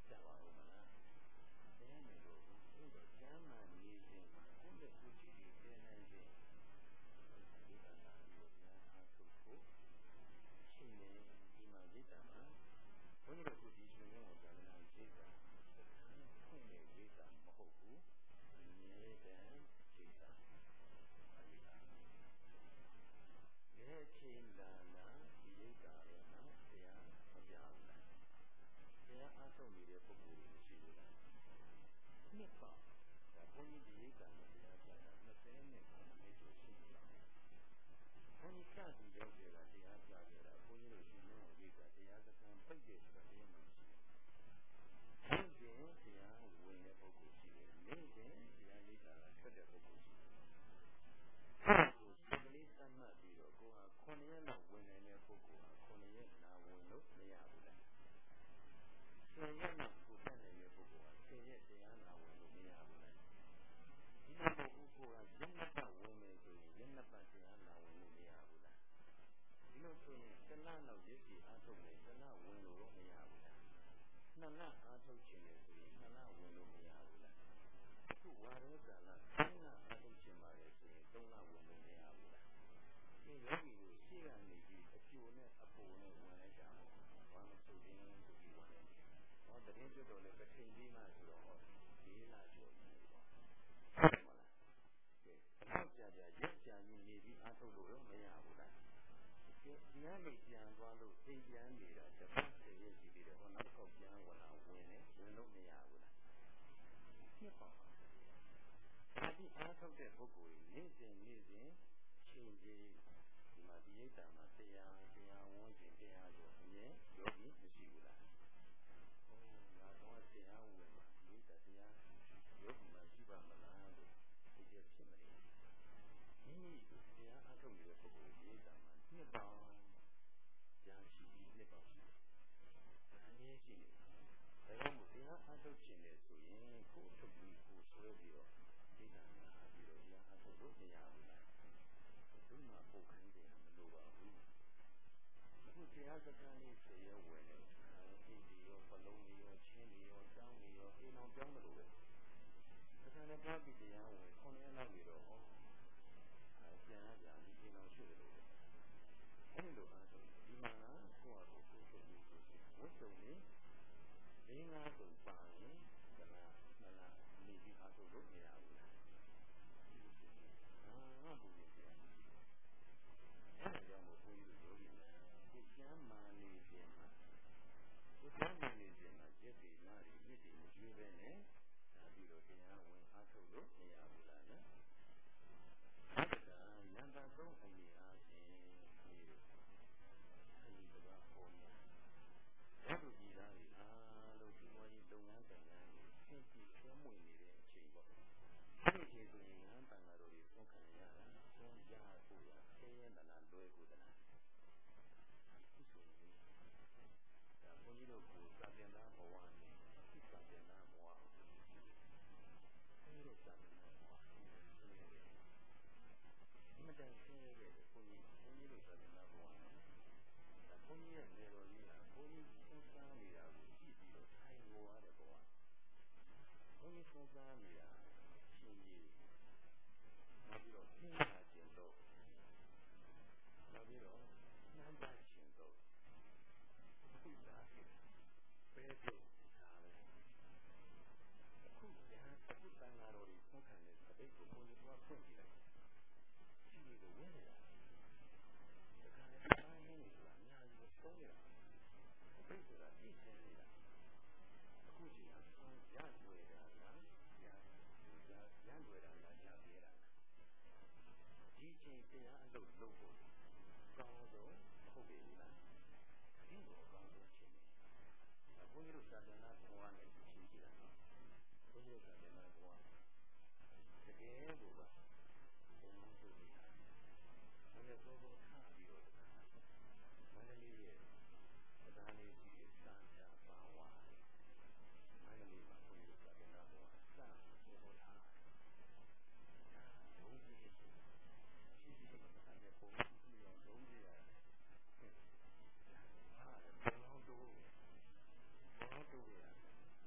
ကြာပါဦးမလားတရားနေလို့ဘုရားကျမ်းမာနေခြင်းမှာကိုယ့်ရဲ့ကိုယ်ကြည့်ပြီးသင်နိုင်ခြင်းဒီကလာပြီးတော့အားထုတ်ဖို့ရှင်နေဒီမှာရိတ်တာမှာဘုန်းကြီးတို့ဒီရှင်ရုံးကိုသာနာရိတ်တာဖွင့်နေရိတ်တာမဟုတ်ဘူးမြဲတဲ့ရိတ်တာရဲ့ချိန်လာလာဒီရိတ်တာရဲ့နော်တရားမပြဘူးလားတရားအားထုတ်နေတဲ့ပုဂ္ဂိုလ်တွေရှိလို့လားနှစ်ပါဒါဘုန်းကြီးဒီရိတ်တာနဲ့တရားပြတာ20နှစ်ကျော်ရှိနေပါပြီဘုန်းကြီးစပြီးရောက်ကြတာတရားပြကြတာဘုန်းကြီးတို့ဒီနေ့ရိတ်တာတရားစခန်းပိတ်တယ်ဆိုတာတရားမှမရှိဘူးဘုန်းကြီးတရားဝင်တဲ့ပုဂ္ဂိုလ်ရှိတယ်နေ့စဉ်တရားရိတ်တာကထွက်တဲ့ပုဂ္ဂိုလ်ရှိတယ်ဒီလေးသတ်မှတ်ပြီးတော့ကိုယ်ဟာ9ရက်လောက်ဝင်နိုင်တဲ့ပုဂ္ဂိုလ်ဟာ9ရက်နာဝင်လို့မရဘူးလား10ရက်လောက်ကိုတတ်နိုင်တဲ့ပုဂ္ဂိုလ်ဟာ10ရက်တရားနာဝင်လို့မရဘူးလားဒီလိုပုဂ္ဂိုလ်ကရက်နှစ်ပတ်ဝင်မယ်ဆိုရင်ရက်နှစ်ပတ်တရားနာဝင်လို့မရဘူးလားဒီလိုဆိုရင်တစ်လလောက်ရက်စီအားထုတ်မယ်တစ်လဝင်လို့မရဘူးလားနှစ်လအားထုတ်ခြင်းလေဆိုရင်နှစ်လဝင်လို့မရဘူးလားအခုဝါရဲကာလ3လအားထုတ်ခြင်းပါလေဆိုရင်3လဝင်လို့မရဘူးလားဒီယောဂီကိုရှေ့ကနေပြီးအကျိုးနဲ့အပေါ်နဲ့ဝင်လိုက်တာဘာမှဆိုရင်ဆိုပြီးဝင်တယ်ဟောတရင်ကျွတ်တော်လည်းတစ်ချိန်ပြီးမှဆိုတော့4လကျော်နေပြီပေါ့ဟုတ်မလားကဲတော့ကြာရက်ကြာကြီးနေပြီးအားထုတ်လို့မရဘူးလားဒီကနေပြန်သွားလို့အိမ်ပြန်နေတာတစ်ပတ်10ရက်ရှိသေးတယ်ဟောနောက်တစ်ခေါက်ပြန်ဝင်လာဝင်နေဝင်လို့မရဘူးလားဖြစ်ပါဒါဒီအားထုတ်တဲ့ပုဂ္ဂိုလ်ကြီးနေ့စဉ်ချိန်ကြီးဒီမှာဒီရိတ်တာမှာတရားဝန်းကျင်တရားကိုအမြဲယောဂီမရှိဘူးလားဟောငါတော့တရားဝင်မှာရိတ်တာတရားယောဂီမှာရှိပါမလားလို့ဒီကျဖြစ်မနေမိမိတရားအားထုတ်နေတဲ့ပုဂ္ဂိုလ်ရိတ်တာမှာနှစ်ပေါင်းကြာရှိပြီးနှစ်ပေါင်းရှိတယ်အမြဲရှိနေတယ်ဒါကြောင့်မို့တရားအားထုတ်ခြင်းလေဆိုရင်ကိုယ်ထုတ်ပြီးကိုယ်ဆွဲပြီးတော့ရိတ်တာမှာပြီးတော့တရားအားထုတ်လို့မရဘူးလားဒီမှာပုတ်ခိုင်းတယ်မလိုပါဘူးအခုတရားစခန်းလေး10ရက်ဝင်နေအိဒီရောပလုံးတွေရောချင်းတွေရောတောင်းတွေရောအိမ်အောင်ပြောင်းမလို့ပဲစခန်းနဲ့ပြပြီးတရားဝင်9ရက်လောက်နေတော့ဟောပြန်ရကြပြီအိမ်အောင်ရှိတယ်လို့အဲ့လိုအားထုတ်ဒီမှာကိုယ့်အကိုကိုယ်ထုတ်ပြီးဆိုရင်ဝတ်စုံလေး5စုံပါရင်ကလားမလားနေပြီးအားထုတ်လို့မရဘူးလားငါဘုရားအဲ့ဒါကြောင့်မို့ဘုန်းကြီးတို့ယောဂီများကိုကျမ်းမာနေခြင်းမှာရက်တွေနာတွေမြစ်တွေမကျွေးပဲနဲ့ဒါပြီးတော့တရားဝင်အားထုတ်လို့မရဘူးလားနော်ဒါကနံပါတ်3အနေအားဖြင့်ဒီကဘာပေါ်မှာဘုရားကြီးသားတွေအားလုံးဒီဝါကြီးလုပ်ငန်းတိုင်များကိုသင်ပြီးဆွေးမွေနေတဲ့အချိန်ပေါ့ဒီအချိန်ဆိုရင်ငန်းတန်ဃာတော်တွေသုံးခံရတာသုံးကြဖို့ရဆင်းရဲသလားလွယ်ဖို့သလားဒီဆိုရင်ဒါဘုန်းကြီးတို့ကိုစာပြန်သားဘဝနဲ့ဒီစာပြန်သားဘဝကိုဘုန်းကြီးတို့စာပြန်သားဘဝဆင်းရဲတယ်အမှန်တန်ဆင်းရဲတယ်ဘုန်းကြီးတို့စာပြန်သားဘဝနဲ့ဒါဘုန်းကြီးရဲ့နေတော်ကြီးဟာဘုန်းကြီးစဉ်းစားနေတာကိုကြည့်ပြီးတော့ထိုင်ပေါ်ရတဲ့ဘဝဘုန်းကြီးစဉ်းစားနေတာရှင်ကြီးနောက်ပြီးတော့သိလာခြင်းတော့နောက်ပြီးတော့နှမ်းပါခြင်းတော့အခုသာဖြစ်ဘယ်လိုဒါလဲအခုတန်ဃာတော်တွေဆုံးခံတဲ့တပိတ်ကိုဘုန်းကြီးကဖွင့်ပြလိုက်ရှိနေကိုဝင်နေတာဒါကလည်းတိုင်းနေဆိုတာအများကြီးဆုံးနေတာတပိတ်ဆိုတာပြည့်စင်နေတာအခုချိန်ကရရွယ်တာလားရရွယ်တာလားရပြဲတာလားဒီချိန်တရားအလုပ်လုပ်ဖို့ကောင်းဆုံးမဟုတ်ပေဘူးလားဒီလိုကောင်းဆုံးချိန်နေဘုန်းကြီးတို့စာပြန်သားဘဝနဲ့ချင်းကြည့်တာနော်ဘုန်းကြီးတို့စာပြန်သားဘဝတကယ်ကိုပါဘုန်းကြီးတို့နေတာဘုန်းကြီးတို့ထားပြီးတော့မန္တလေးရဲ့တရားလေးကြီးစာချပါဝါမန္တလေးမှာဘုန်းကြီးတို့စာပြန်သားဘဝစာပြောထားလုံးကြီးရှိရှိပတ်သက်တဲ့ပုံစံမျိုးလုံးကြီးရတယ်ဟာဘယ်လိုတော့ရတယ်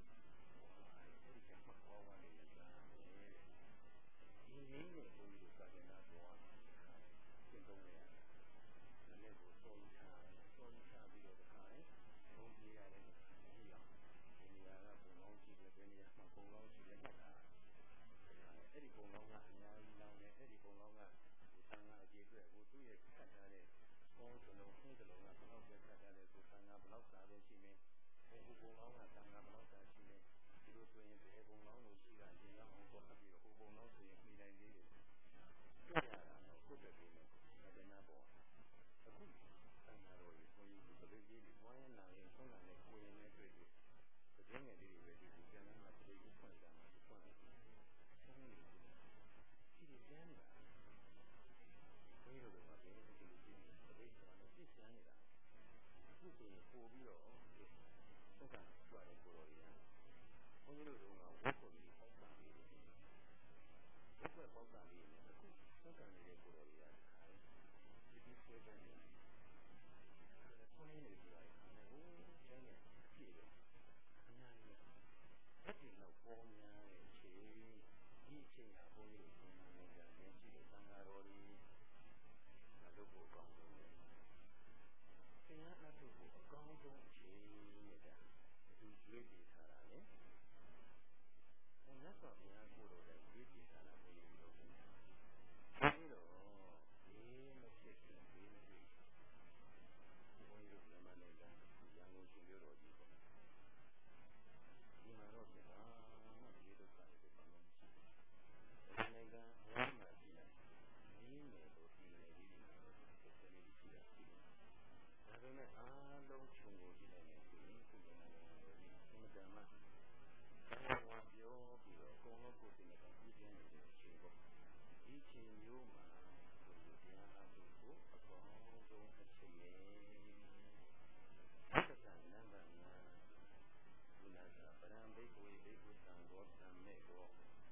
ကောစလုံးဆင်းစလုံးကဘလောက်ပဲခတ်ထားတယ်ဆိုသံဃာဘလောက်စာပဲရှိမယ်ဘယ်ဟိုပုံလောင်းကသံဃာဘလောက်စာရှိမယ်ဒီလိုဆိုရင်ဘယ်ပုံလောင်းကိုရှိတာရင်ရောက်အောင်တော့အပြီးတော့ဟိုပုံလောင်းဆိုရင်မိတိုင်းလေးတွေတွေ့ရတာတော့ကိုယ်တည်းလေးနဲ့ဒါတနာပေါ့အခုသံဃာတော်ကြီးဘုန်းကြီးဒီပရိသေတွေဝိုင်းရနာရင်ဆုံးတာနဲ့ကိုယ်ရင်နဲ့တွေ့ပြီးသတင်းငယ်လေးတွေပဲဒီကိုကျန်တဲ့မှာပရိသေဖွင့်ကြမှာဖွင့်တယ်ဆုံးနေတယ်ဒီလိုကျန်နေတာဘယ်လိုလဲမသိဘူးဒီလိုကြည့်နေပရိသေကလည်းပြစ်ကျန်နေတာအခုဆိုရင်ပို့ပြီးတော့သုက္ကံကြွတဲ့ကိုတော်ကြီးဘုန်းကြီးတို့ကဝတ်ဖို့ပြီးပေါက်တာလေးတွေဝတ်ဖို့ပေါက်တာလေးနဲ့အခုသုက္ကံနေတဲ့ကိုတော်ကြီးကဒီဆွဲတဲ့နေဆွဲနေကြတာခါနဲ့ဟိုကျန်နေပြည့်တယ်အများကြီးအဲ့ဒီတော့ပေါ်များတဲ့ခြေဒီချိန်ကဘုန်းကြီးတို့ဘုန်းကြီးများဉာဏ်ရှိတဲ့သံဃာတော်ကြီးမလုပ်ဖို့ကောင်းဆုံးတယ်သင်္ဃာအထုကိုအကောင်းဆုံးအခြေနေတာသူရွေးပြီးထားတာလေမြတ်စွာဘုရားကိုယ်တော်လည်းရွေးပြီးထားတာကိုယူလို့ပြီးတော့ဒီမဖြစ်ခင်ဒီမဖြစ်ဘုန်းကြီးတို့မြန်မာနိုင်ငံရန်ကုန်ရှင်မြို့တော်ကြီးပေါ့ဒီမှာတော့ဒီမှာဒီဒုက္ခတွေဘာမှမရှိဘူးဒီနိုင်ငံဝမ်းမှာရှိတယ်ဒီနယ်လို့ဒီနယ်ကြီးဒီမှာဆက်စနေရှိတာရှိတယ်ဒါပေမဲ့အားလုံးခြုံကိုကြည့်လိုက်ရင်ဒီခုမြန်မာနိုင်ငံတော်ကြီးအမှန်တမ်းမှဝါပြောပြီးတော့အကုန်လုံးကိုယ်တင်တဲ့ပြည်ပြင်းနေတဲ့အချိန်ပေါ့ဒီချိန်မျိုးမှာကိုယ်တရားအားထုတ်ဖို့အကောင်းဆုံးအချိန်နဲ့သက္ကနံပါတ်5ဘုရားကပရံဘိက္ခဝေဘိက္ခုသံဃောသံမေကော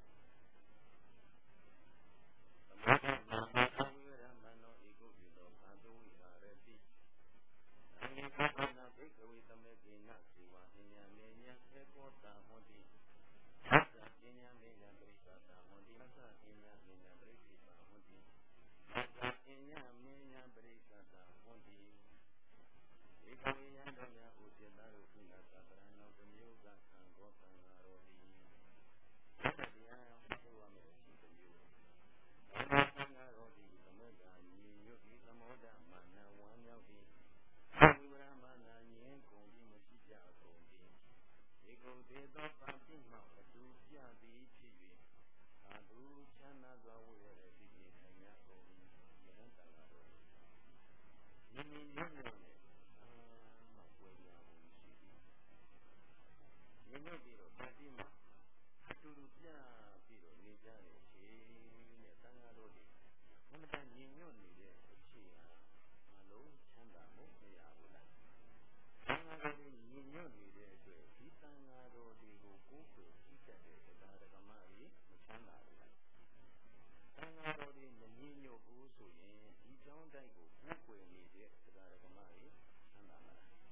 သမထနာမဝိရမနောဧကုပြုသောဘာတုဝိဟာရတိအငိသနာဘိက္ခဝေသမေကိနဇေဝအညာမေညာဧကောတာဟောတိသစ္စာပညာမေညာပရိစ္ဆာတာဟောတိသစ္စာပညာမေညာပရိစ္ဆေတာဟောတိသစ္စာပညာမေညာပရိစ္ဆာတာဟောတိဧကဝေယံတော်များဥစ္စတာတို့ခုနသဗ္ဗရဏောတမျိုးကသံဃောသံဃာတော်သည်သစ္စာတရားဆိုရမယ်ရှိတမျိုးသံဃာတော်သည်သမဂ္ဂာညီညွတ်ပြီးသမောဒမာနဝမ်းမြောက်ပြီးဝိဝရမနာငြင်းကုန်ပြီးမရှိကြကုန်သည်ဧကုသေသောပါတိမောအတူပြသည်ဖြစ်၍သာဓုချမ်းသာစွာဝိရတဲ့ဒီပြေထိုင်ရကုန်၏ယဟန်တန်ဃာတော်ညီညီညွတ်ညွတ်နဲ့မှပွဲပြားမှုရှိသည်ညီညွတ်ပြီးတော့ပါတိမောအတူတူပြပြီးတော့နေကြတဲ့အချိန်နဲ့တန်ဃာတော်တွေမမတန်ညီညွတ်နေတဲ့အချိန်ဟာအလုံးချမ်းသာမှုမရဘူးလားသံဃာတော်တွေညီညွတ်နေတဲ့အတွက်ဒီသံဃာတော်တွေကိုကိုယ်ကိုကြည့်တတ်တဲ့တရားဓမ္မတွေမချမ်းသာဘူးလားသံဃာတော်တွေမညီညွတ်ဘူးဆိုရင်ဒီကြောင်းတိုက်ကိုကိုယ်ွယ်နေတဲ့တရားဓမ္မတွေချမ်းသာမလားစဉ်း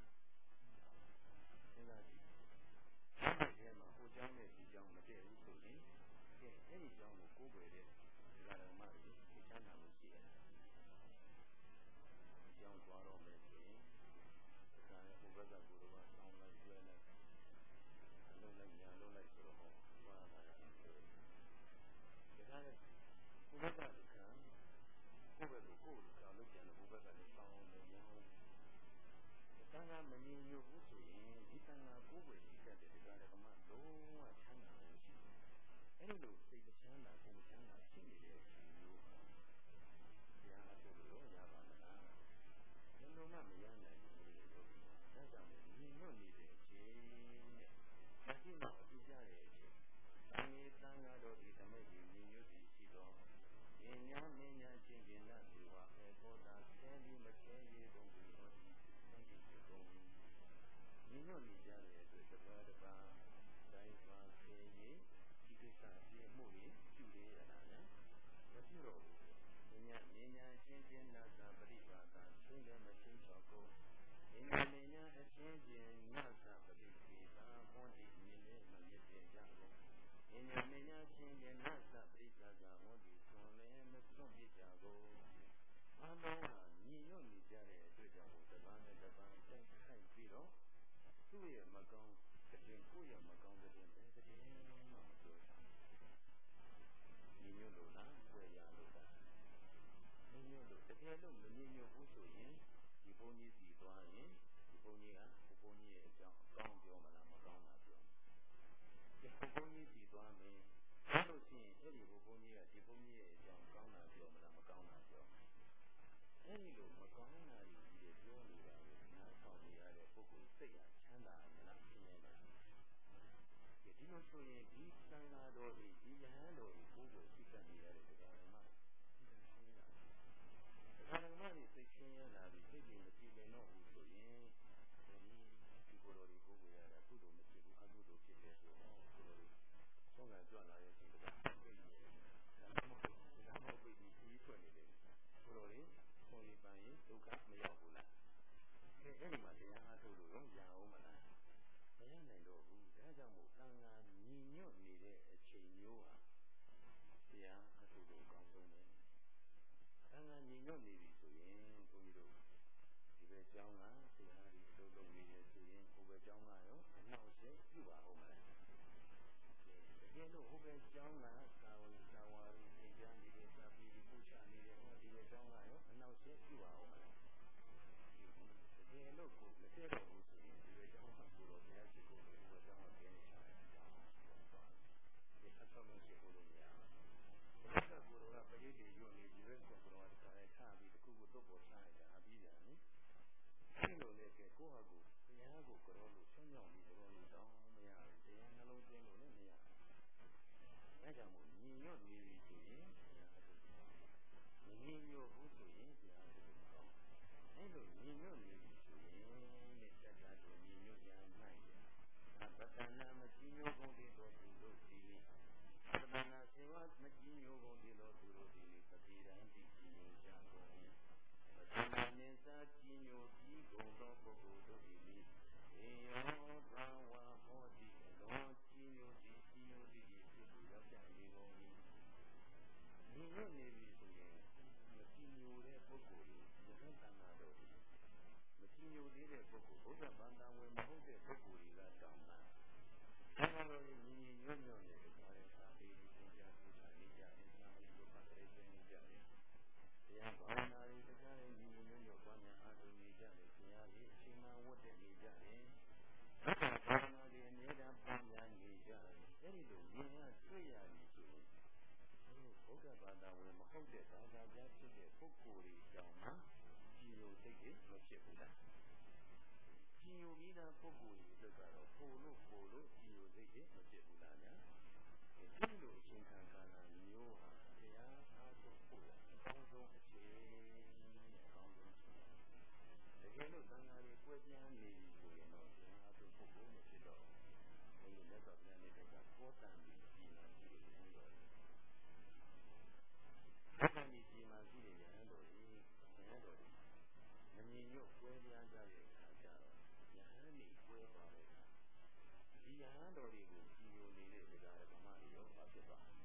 စားကြည့်ဒီထဲမှာဟိုကြောင်းနဲ့ဒီကြောင်းမတည့်ဘူးဆိုရင်အဲ့ဒီကြောင်းကိုကိုယ်ွယ်တဲ့တရားဓမ္မတွေချမ်းသာမှုရှိတယ်ကြောင်းသွားတော့မယ်ဆိုရင်ဒါနဲ့ဟိုဘက်ကကိုယ်တော်ကဆောင်းလိုက်ကျွဲလိုက်အလုံးလိုက်ညာလုံးလိုက်ဆိုတော့သွားတာရတယ်ဒါနဲ့ဟိုဘက်ကဒီကံကိုယ့်ဘက်ကိုကိုယ်ကြောင်းလုပ်ကြတယ်ဟိုဘက်ကလည်းဆောင်းတယ်ညာသံဃာမညီညွတ်ဘူးဆိုရင်ဒီသံဃာကိုယ်ွယ်ကြည့်တတ်တဲ့တရားဓမ္မလုံးဝချမ်းသာမှုရှိတယ်အဲ့လိုစိတ်ချမ်းသာကိုယ်ချမ်းသာဖြစ်နေတဲ့အချိန်မျိုးဟာတရားအထုတ်လို့ရပါမလားဘယ်လိုမှမရနိုင်ဘူးလို့ပြောပြီးဒါကြောင့်ညီညွတ်နေတဲ့အချိန်နဲ့ပါတိမောအတူကြတဲ့အချိန်သံဃေသံဃာတော်ဒီသမိတ်ကြီးညီညွတ်ပြီးရှိသောဉာဏ်ဉာဏ်မဉာဏ်ချင်းကျင်နာဒီဝအေဘောတာဆဲပြီးမဆဲရကုန်ပြီဟောဒီသံဃေဖြစ်ကုန်ပြီညီညွတ်နေကြတဲ့အတွက်တစ်ပါးတစ်ပါးတိုင်းပါဆဲရဒီကိစ္စပြည့်မှုတွေပြုရရတာလားမပြုတော့ဘူးဉာဏ်ဉာဏ်ချင်းချင်းနာသာပရိပါဒချင်းလည်းမချင်းချော်ကုန်ဉာဏ်ဉာဏ်အချင်းချင်းနာသာပရိသေသာဟောဒီမြင်လည်းမမြင်ကြကြကုန်ဉာဏ်ဉာဏ်ချင်းချင်းနာသာပရိသာသာဟောဒီသွန်လည်းမသွန်ပြကြကုန်ဘာလို့ဟာညီညွတ်နေကြတဲ့အတွက်ကြောင့်တပန်းနဲ့တပန်းတိုက်ခိုက်ပြီးတော့သူ့ရဲ့မကောင်းတဲ့ကိုယ့်ရဲ့မကောင်းတဲ့ဘယ်တဲ့မှမပြောညီညွတ်လို့လားပွဲရလို့လားညီညွတ်လို့တကယ်လို့မညီညွတ်ဘူးဆိုန်းကြီးစီသွားရင်ဒီဘုန်းကြီးကဘုန်းကြီးရဲ့အကြောင်းအကောင်းပြောမလားမကောင်းတာပြောဒီဘုန်းကြီးစီသွားမယ်အဲ့လိုရှိရင်အဲ့ဒီဘုန်းကြီးကဒီဘုန်းကြီးရဲ့အကြောင်းကောင်းတာပြောမလားမကောင်းတာပြောအဲ့ဒီလိုမကောင်းတာကြီးပြောနေတာကိုနားထောင်နေရတဲ့ပုဂ္ဂိုလ်စိတ်ကချမ်းသာမလားရှင်းနေပါဒီလိုဆိုရင်ဒီသံဃာတော်ဒီယဟန်တော်ကိုကိုယ်စိတ်ကနေရတဲ့တရားဓမ္မတရားဓမ္မတွေစိတ်ချင်းရလာပြီးစိတ်ကြီးမကြည်လင်တော့ဘူးဆိုရင်ဒီကိုယ်တော်ဒီကိုယ်ကိုရတာကုသိုလ်မဖြစ်ဘူးအကုသိုလ်ဖြစ်တယ်ဆိုတော့ကိုယ်တော်ဒီဆုံးကကြွလာရဲ့စိတ်တရားပိတ်နေတယ်ဒါမှမဟုတ်ပိတ်ပြီးပြီးထွက်နေတယ်ကိုယ်တော်ဒီဆုံးရပန်းရင်ဒုက္ခမရောက်ဘူးလားအဲ့ဒီမှာတရားအားထုတ်လို့ရအောင်မလားမရနိုင်တော့ဘူးဒါကြောင့်မို့သံဃာညီညွတ်နေတဲ့အချိန်မျိုးဟာတရားအားထုတ်လို့ကောင်းဆုံးပဲသံဃာညီညွတ်နေပြီဆိုရင်ဘုန်းကြီးတို့ဒီဘက်ကျောင်းကဆရာကြီးတို့လုပ်နေတယ်ဆိုရင်ဟိုဘက်ကျောင်းကရောအနှောက်အယှက်ပြုပါဦးမလားတကယ်လို့ဟိုဘက်ကျောင်းကသာဝတိသာဝရီသင်ကြားနေတဲ့သာပြီးပူချနေတဲ့ဒီဘက်ကျောင်းကရောအနှောက်အယှက်ပြုပါဦးမလားတကယ်လို့ကိုမတည့်တော့ဘူးဆိုရင်ဒီဘက်ကျောင်းကကိုတော့ဘုရားရှိခိုးလို့ဟိုဘက်ကျောင်းကပြင်းနေချတယ်ဒီအဆောက်အဦရှိခိုးလို့မရဘူးဘုရားကိုယ်တော်ကပရိသေညွတ်နေဒီဘက်ကိုယ်တော်ကခါရဲထားပြီးတခုခုတော့ပေါ်ထားရတာပြီးတယ်နိအဲ့လိုနဲ့ကဲကိုယ့်ဟာကိုယ်ဘုရားကိုကြောလို့ဆွမ်းကြောင်းပြီးကြောလို့တောင်းမရဘူးတရားနှလုံးသွင်းလို့လည်းမရဘူးအဲကြောင့်မို့ညီညွတ်နေပြီဆိုရင်ဘုရားဟုတ်တယ်ညီညွတ်ဘူးဆိုရင်ဘုရားဟုတ်တယ်ကောင်းအဲ့လိုညီညွတ်နေပြီဆိုရင်တဲ့တက္ကသိုလ်ညီညွတ်ရနိုင်တယ်ပတ္တနာမကြီးညိုကုန်တဲ့တော်သူတို့ဒီပတ္တနာစေဝမကြီးညိုကုန်တဲ့တော်သူတို့ဒီပတိရန်တိကြီးညိုကြကုန်၏ပတ္တနာမြင်စာကြီးညိုပြီးကုန်သောပုဂ္ဂိုလ်တို့ဒီေယောဘာဝဟောတိအလုံးကြီးညိုသည်ကြီးညိုသည်ဖြစ်ပြီးရောက်ကြနေကုန်၏ညီညွတ်နေပြီဆိုရင်မကြီးညိုတဲ့ပုဂ္ဂိုလ်တွေယဟန်တန်ဃာတော်တွေမကြီးညိုသေးတဲ့ပုဂ္ဂိုလ်ဘုရားဗန္တဝင်မဟုတ်တဲ့ပုဂ္ဂိုလ်တွေကတောင်းတာတန်ဃာတော်တွေညီညီညွတ်ညွတ်နဲ့တရားရစာပေသင်ကြားပူဇော်နေကြတယ်သာမဏေတို့ကတည်းကနေကြတယ်တရားဘာဝနာတွေတရားတွေညီညီညွတ်ညွတ်ပွားများအားထုတ်နေကြတယ်တရားတွေအချိန်မှဝတ်တဲ့နေကြတယ်ဘာဝနာတွေအမြဲတမ်းပွားများနေကြတယ်အဲဒီလိုဉာဏ်ရတွေ့ရပြီဆိုရင်ဘုရားဘာသာဝင်မဟုတ်တဲ့ဘာသာကြားဖြစ်တဲ့ပုဂ္ဂိုလ်တွေကြောင့်မှကြီးညိုစိတ်တွေမဖြစ်ဘူးလားကြီးညိုပြီးသားပုဂ္ဂိုလ်တွေအတွက်ကတော့ပို့လို့ကြီးညိုစိတ်တွေမဖြစ်ဘူးလားညာဒီလိုအချိန်ခံကာလမျိုးဟာတရားအားထုတ်ဖို့အကောင်းဆုံးအချိန်အကောင်းဆုံးတကယ်လို့သံဃာတွေပွဲပြားနေပြီဆိုရင်တော့တရားအားထုတ်ဖို့မဖြစ်တော့ဘူးဒီလက်တော်ပြန်နေတဲ့ကကောတန်ပြီးပြည်လာပြီးတဲ့ဉာဏ်တော်ကောတန်ပြီးပြည်လာပြီးတဲ့ဉာဏ်တော်ကြီးမမြင်ညွတ်ပွဲပြားကြတဲ့အခါကျတော့ဉာဏ်နဲ့ပွဲသွားတဲ့အခါဒီဉာဏ်တော်တွေကိုကြီးညိုနေတဲ့တရားဓမ္မတွေရောဖြစ်သွားဒီ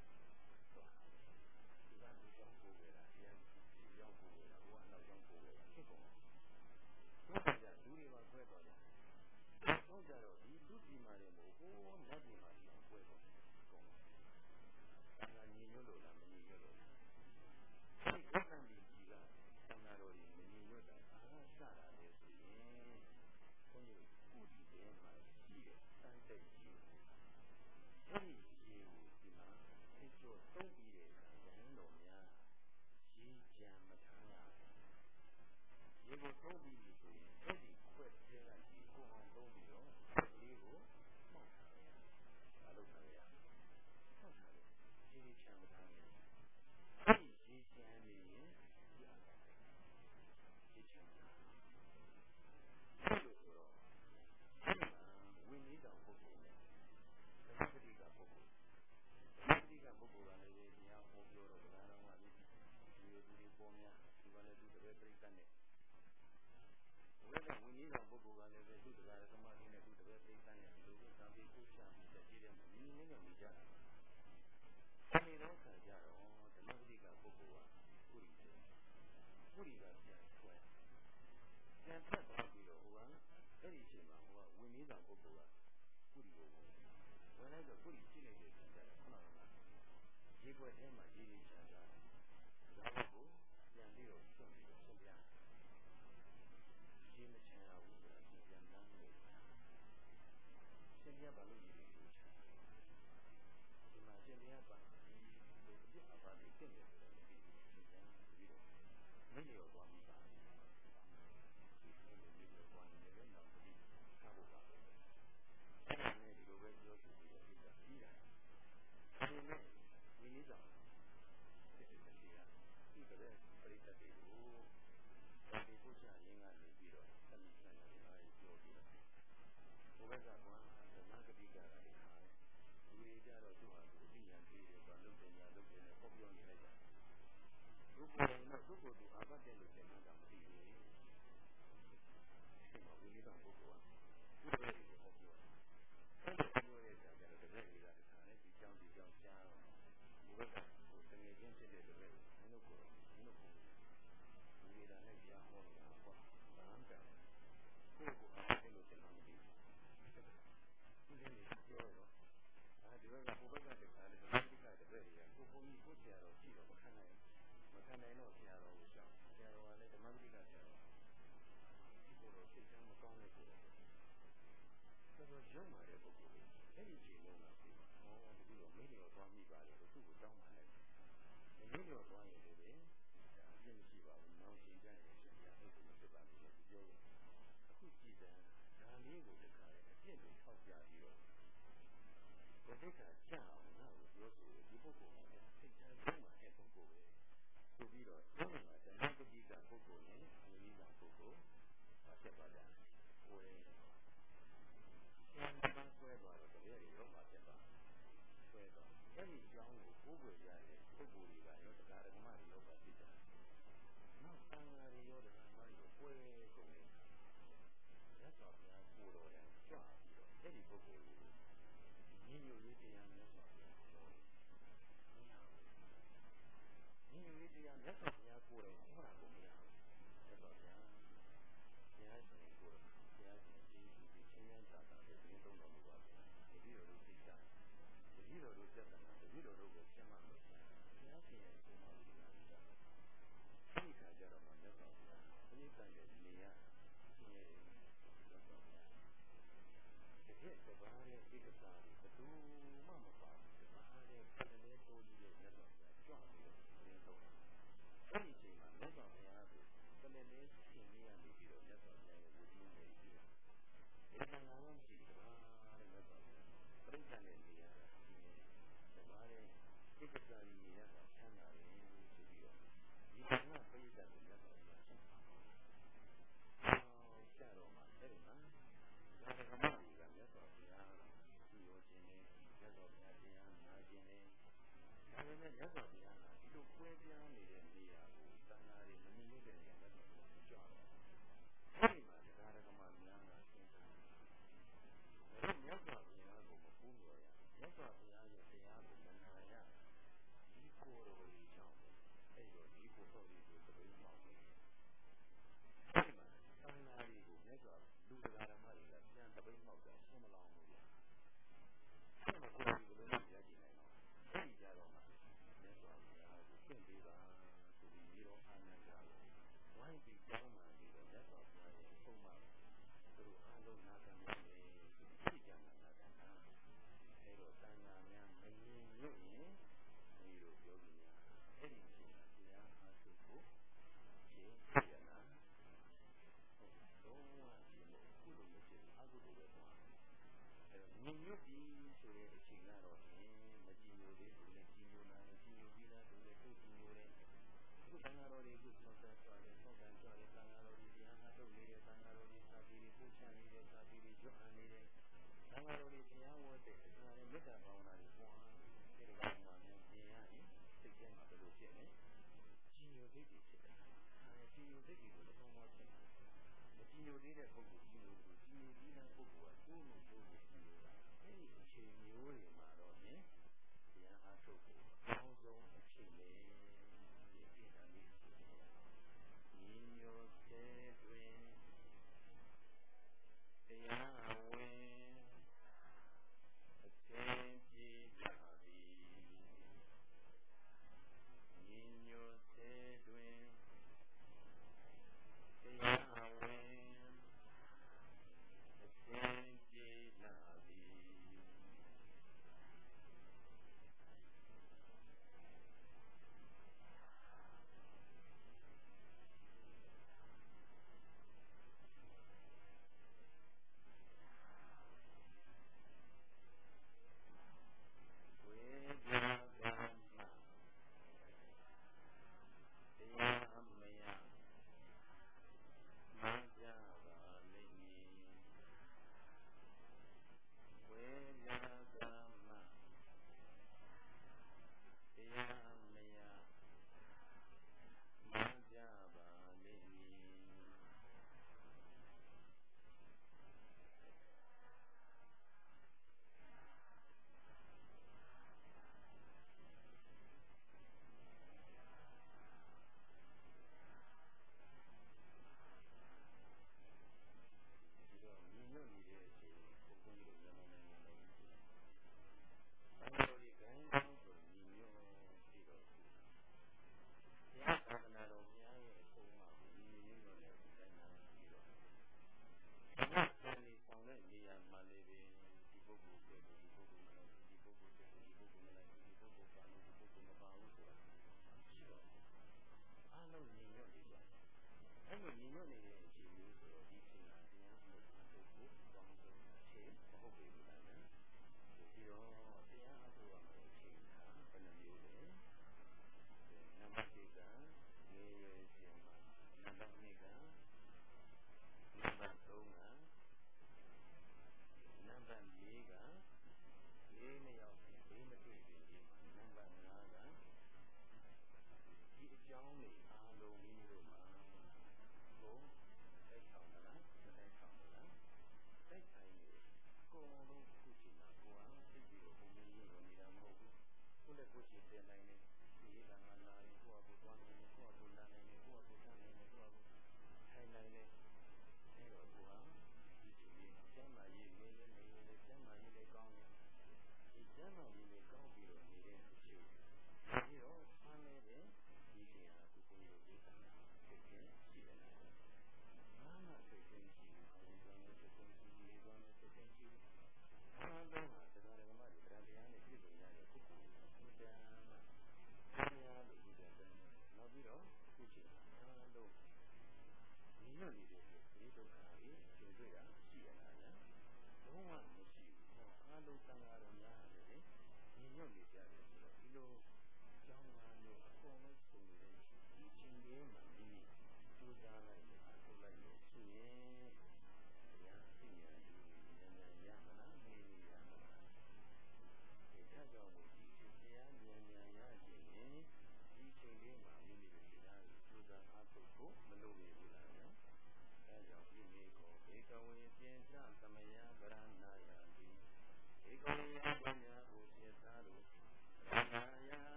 ကဒီကြောင့်ပို့ခဲ့တာဒီကြောင့်ပို့ခဲ့တာဘုရားနောက်ကြောင့်ပို့ခဲ့တာဖြစ်ကုန်တယ်ဘုရားကလူတွေမှာဆွဲသွားတယ်တော့ကြတော့ဒီလူပြည်မှာလည်းမဟုတ်ဘူးနတ်ပြည်မှာလည်းပွဲကုန်တယ်ဒါကညီညွတ်လို့လားမညီညွတ်လို့လားဒီကံဒီကြီးကသံဃာတော်ကြီးမညီညွတ်တာအားစတာလေဆိုရင်ဘုန်းကြီးကုတီတဲမှာရှိတဲ့စမ်းတဲ့ကြီးအဲဒီကြီးကိုဒီမှာသိကျော်သုံးပြီးတဲ့အခါရဟန်းတော်များရေကြံမထားရရေကိုသုံးပြီးဆိုရင်အဲ့ဒီခွက်ထဲကရေကိုအောင်သုံးပြီးတော့ရေကိုမှောက်ထားရတယ်။ဘာလို့ထားရလဲ။မှောက်ထားတယ်။ရေချမ်းမထားဘူး။အဲ့ဒီရေချမ်းနေရင်ဒီအားကရေချမ်းတာ။အဲ့လိုဆိုတော့အဲ့ဒီမှာဝိနည်းတော်ပုဂ္ဂိုလ်နဲ့သမာဓိကပုဂ္ဂိုလ်သမာဓိကပုဂ္ဂိုလ်ကလည်းတရားဟောပြောတော့ဒါတော်ကဒီပေါ်များဒီကလည်းသူတပည့်ပြိဿနဲ့ဝိနည်းတော်ပုဂ္ဂိုလ်ကလည်းသူတရားဓမ္မတွေနဲ့သူတပည့်ပြိဿနဲ့ဒီလိုပဲသာပြီးကိုချပြီးတည်တယ်မှာညီညီညွတ်ညွတ်နေကြတာ။အဲဒီတော့ဆရာကြတော့ဓမ္မတိကပုဂ္ဂိုလ်ကကုရီကပြန်ထွက်သွားပြီးတော့ဟိုကအဲ့ဒီအချိန်မှာဟိုကဝိနည်းတော်ပုဂ္ဂိုလ်ကကုရီကိုဝင်လိုက်တော့ကုရီရှိနေတဲ့အခါကျတော့ခဏရေခွက်ထဲမှာရေချမ်းသာတယ်။ဒါကိုပြန်ပြီးတော့ဆွန့်ပြမချင်ရဘူးဆိုတာသင်ပြန်လမ်းလို့ရှင်ပြဘာလို့ဒီလိုပြောချင်ဒီမှာရှင်ပြပါဒီလိုပြအပါလေးဖြစ်နေတယ်ဆိုတာဒီပြန်ပြီးတော့မလျော်သွားမိပါဒီလိုမျိုးသွားနေတယ်တော့ဒီထားဖို့ပါအဲ့ဒါနဲ့ဒီလိုပဲပြောဆိုပြီးတော့ပြီးတာဒီနဲ့ဒီနည်းကြောင့်ဖြစ်တဲ့တရားဒီကလေးပရိသတ်တွေကိုဒါဒီပုချရင်းကနေပြီးတော့ဆက်ပြီးဆက်နေတယ်ပြောပြီးတော့ဘုရားကကွာဓမ္မဂတိကရာတွေခါတယ်ဒီတွေကြတော့သူ့ဟာသူအသိဉာဏ်ကြီးတယ်ဆိုတော့လုံတယ်ညာလုံတယ်နဲ့ဟောပြောနေလိုက်တာဘုရားကတော့သူ့ကိုယ်သူအာဘတ်တယ်လို့သင်မှတာမသိဘူးဒီမှာဝိနည်းကပုဂ္ဂိုလ်ကသူ့ရဲ့ဒီဟောပြောတယ်အဲ့လိုပြောတဲ့အခါကျတော့တပည့်တွေကတခါနဲ့ဒီကြောင်းကြားတော့ဘုရားကကိုယ်တငယ်ချင်းဖြစ်တဲ့တပည့်မင်းတို့ကိုဒီလိုလာနဲ့ကြားဟောနေတာပေါ့ဘာမှမကြောက်ကိုယ့်ကိုအားထုတ်လို့ကျွန်တော်မသိဘူးဒီလိုပြောတော့ဒီဘက်ကဘုရားကတခါနဲ့ဒီကတပည့်တွေကကိုဘုန်းကြီးကိုဆရာတော်ကြည့်တော့မခံနိုင်တော့ဆရာတော်ကိုရှောက်ဆရာတော်ကလည်းဓမ္မဂတိကဆရာတော်ဒီလိုတော့စိတ်ထဲမကောင်းတဲ့ကိုယ်တော်တော်ရုံမာတဲ့ပုဂ္ဂိုလ်အဲ့ဒီချိန်လုံးကဒီဒီလိုမင်းတို့သွားမိပါလေလို့သူ့ကိုတောင်းပန်လိုက်မင်းတို့သွားရင်လည်းအပြစ်မရှိပါဘူးနောက်ချိန်ကျရင်ရှင်ပြအဲ့လိုဖြစ်ပါလိမ့်မယ်ပြောရင်အခုကြည်တယ်ဒါလေးကိုတခါလေအပြစ်ကိုထောက်ပြပြီးတော့ဘုဒ္ဓကကြာအောင်ငါ့ကိုပြောဆိုဒီပုဂ္ဂိုလ်ကလည်းစိတ်ထဲရုံမာတဲ့ပုဂ္ဂိုလ်ပဲဆိုပြီးတော့ရုံမာတဲ့ဓမ္မပတိကပုဂ္ဂိုလ်နဲ့အနိစ္စပုဂ္ဂိုလ်ဘာဖြစ်ပါလဲဝေဆရာမပန်းဆွဲသွားတော့တကယ်ရုံမာဖြစ်သွားဆွဲသွားအဲ့ဒီကြောင်းကိုကိုးကွယ်ကြတဲ့ပုဂ္ဂိုလ်တွေကရောတရားဓမ္မတွေရောပါဖြစ်တယ်နောက်သံဃာတွေရောတရားဓမ္မတွေရောပွဲကုန်တယ်ရသော်ဘုရားကိုယ်တော်တိုင်ကြွပြီးတော့အဲ့ဒီပုဂ္ဂိုလ်ကိုညီညွတ်ရေးတရားမြတ်စွာဘုရားပြောတယ်ညီညွတ်ရေးတရားမြတ်စွာဘုရားကိုယ်တိုင်ဟောတာကိုမရဘူးရသော်ဘုရားရှင်ကိုယ်တော်ဘုရားရှင်ဒီချင်းချင်းသာသာလေးဒီသုံးတော်မူပါဘုရားတတိတော်တို့သိကြတတိတော်တို့ပြတ်တာတတိတော်တို့ကိုရှင်းမှလို့ဘုရားရှင်ရဲ့ရှင်းမှလို့ဘုရားကြီးဒီခါကျတော့မှမြတ်စွာဘုရားအနိစ္စရဲ့နေရရှင်းရဲ့မြတ်စွာဘုရားတကယ်တပါးရဲ့ဒီကစားကိုဘယ်သူမှမပါဘူးတပါးရဲ့ခက်တဲ့တိုးကြီးရဲ့မြတ်စွာဘုရားကြွပြီးတော့ရှင်းဆုံးအဲ့ဒီချိန်မှာမြတ်စွာဘုရားကိုကလည်းလေးရှင်းနေရပြီးတော့မြတ်စွာဘုရားရဲ့ဝိသုနေပြီးတော့ဒီကံကောင်းကြည့်ပါတဲ့မြတ်စွာဘုရားပြိဿနဲ့နေရတာတပါးရဲ့ဒီကစားကြီးနေရတာဆန်းတာလေဆိုပြီးတော့ဒီကံကပြိဿကိုမြတ်စွာဘုရားရှင်းကြတော့မှအဲ့ဒီမှာဒါကမှဒီကမြတ်စွာဘုရားဒီလိုခြင်းနဲ့မြတ်စွာဘုရားတရားနာခြင်းနဲ့ဒါပေမဲ့မြတ်စွာဘုရားကဒီလိုပွဲပြားနေတဲ့နေရာကိုသံဃာတွေမမြင်လို့တဲ့နေရာမြတ်စွာဘုရားကြွတော့အဲ့ဒီမှာတရားဓမ္မများကသင်ထားတယ်မြတ်စွာဘုရားကိုမပူးလို့ရမြတ်စွာဘုရားရဲ့တရားကိုမနာရဒီကိုယ်တော်ကြီးကြောင့်အဲ့တော့ဒီကိုယ်တော်ကြီးကိုသတိမောက်တယ်အဲ့မှာသံဃာတွေကိုမြတ်စွာလူတရားဓမ္မတွေကပြန်သတိမောက်တယ်ဆုံးမလောင်ဘူးအဲ့မှာကိုယ်တော်ကြီးဘယ်လိုလုပ်ရကြည့်နိုင်တော့အဲ့ဒီကြတော့မှမြတ်စွာဘုရားကိုသင်ပေးပါဆိုပြီးဒီတော်အာနန္ဒာကိုဝိုင်းပြီးကြောင်းမှပြီးတော့မြတ်စွာဘုရားရဲ့ပုံမှန်သူတို့အားလုံးနာခံရမယ်သိကြမှာနာခံတာအဲ့တော့တန်ခါများမငြင်းညွတ်ရင်ဒီလိုပြောကြည့်ရအဲ့ဒီအချိန်မှာတရားအားထုတ်ဖို့ရှင်းပြနာဟုတ်တော့ဒီလိုကုသိုလ်မရှိဘူးအကုသိုလ်ပဲသွားအဲ့တော့ငြင်းညွတ်ပြီးဆိုတဲ့အချိန်ကတော့မကြည်ညိုသေးဘူးလေကြည်ညိုလာရင်ကြည်ညိုပြီးလားဆိုလည်းသူ့ကြည်ညိုတယ်အခုသံဃာတော်တွေအခုဆောက်တန်းကြွတယ်ဆောက်တန်းကြွတယ်သံဃာတော်တွေတရားအားထုတ်နေတယ်သံဃာတော်တွေစာပေတွေပို့ချနေတယ်စာပေတွေကျွမ်းနေတယ်သံဃာတော်တွေတရားဝတ်တဲ့အခါနဲ့မေတ္တာဘာဝနာတွေပွားနေတယ်ဒီကောင်မှမြင်ရရင်စိတ်ထဲမှာဘယ်လိုဖြစ်လဲကြည်ညိုစိတ်တွေဖြစ်တယ်ကြည်ညိုစိတ်တွေကိုလည်းကောင်းကောင်းဖြစ်တယ်မကြည်ညိုသေးတဲ့ပုဂ္ဂိုလ်ကြည်ညိုပြီးတဲ့ပုဂ္ဂိုလ်ကကိုယ်လိုကိုယ်ကိုကြည်ညိုတာအဲ့ဒီအချိန်မျိုးတွေမှာတော့တရားအားထုတ်ဖို့အကောင်းဆုံး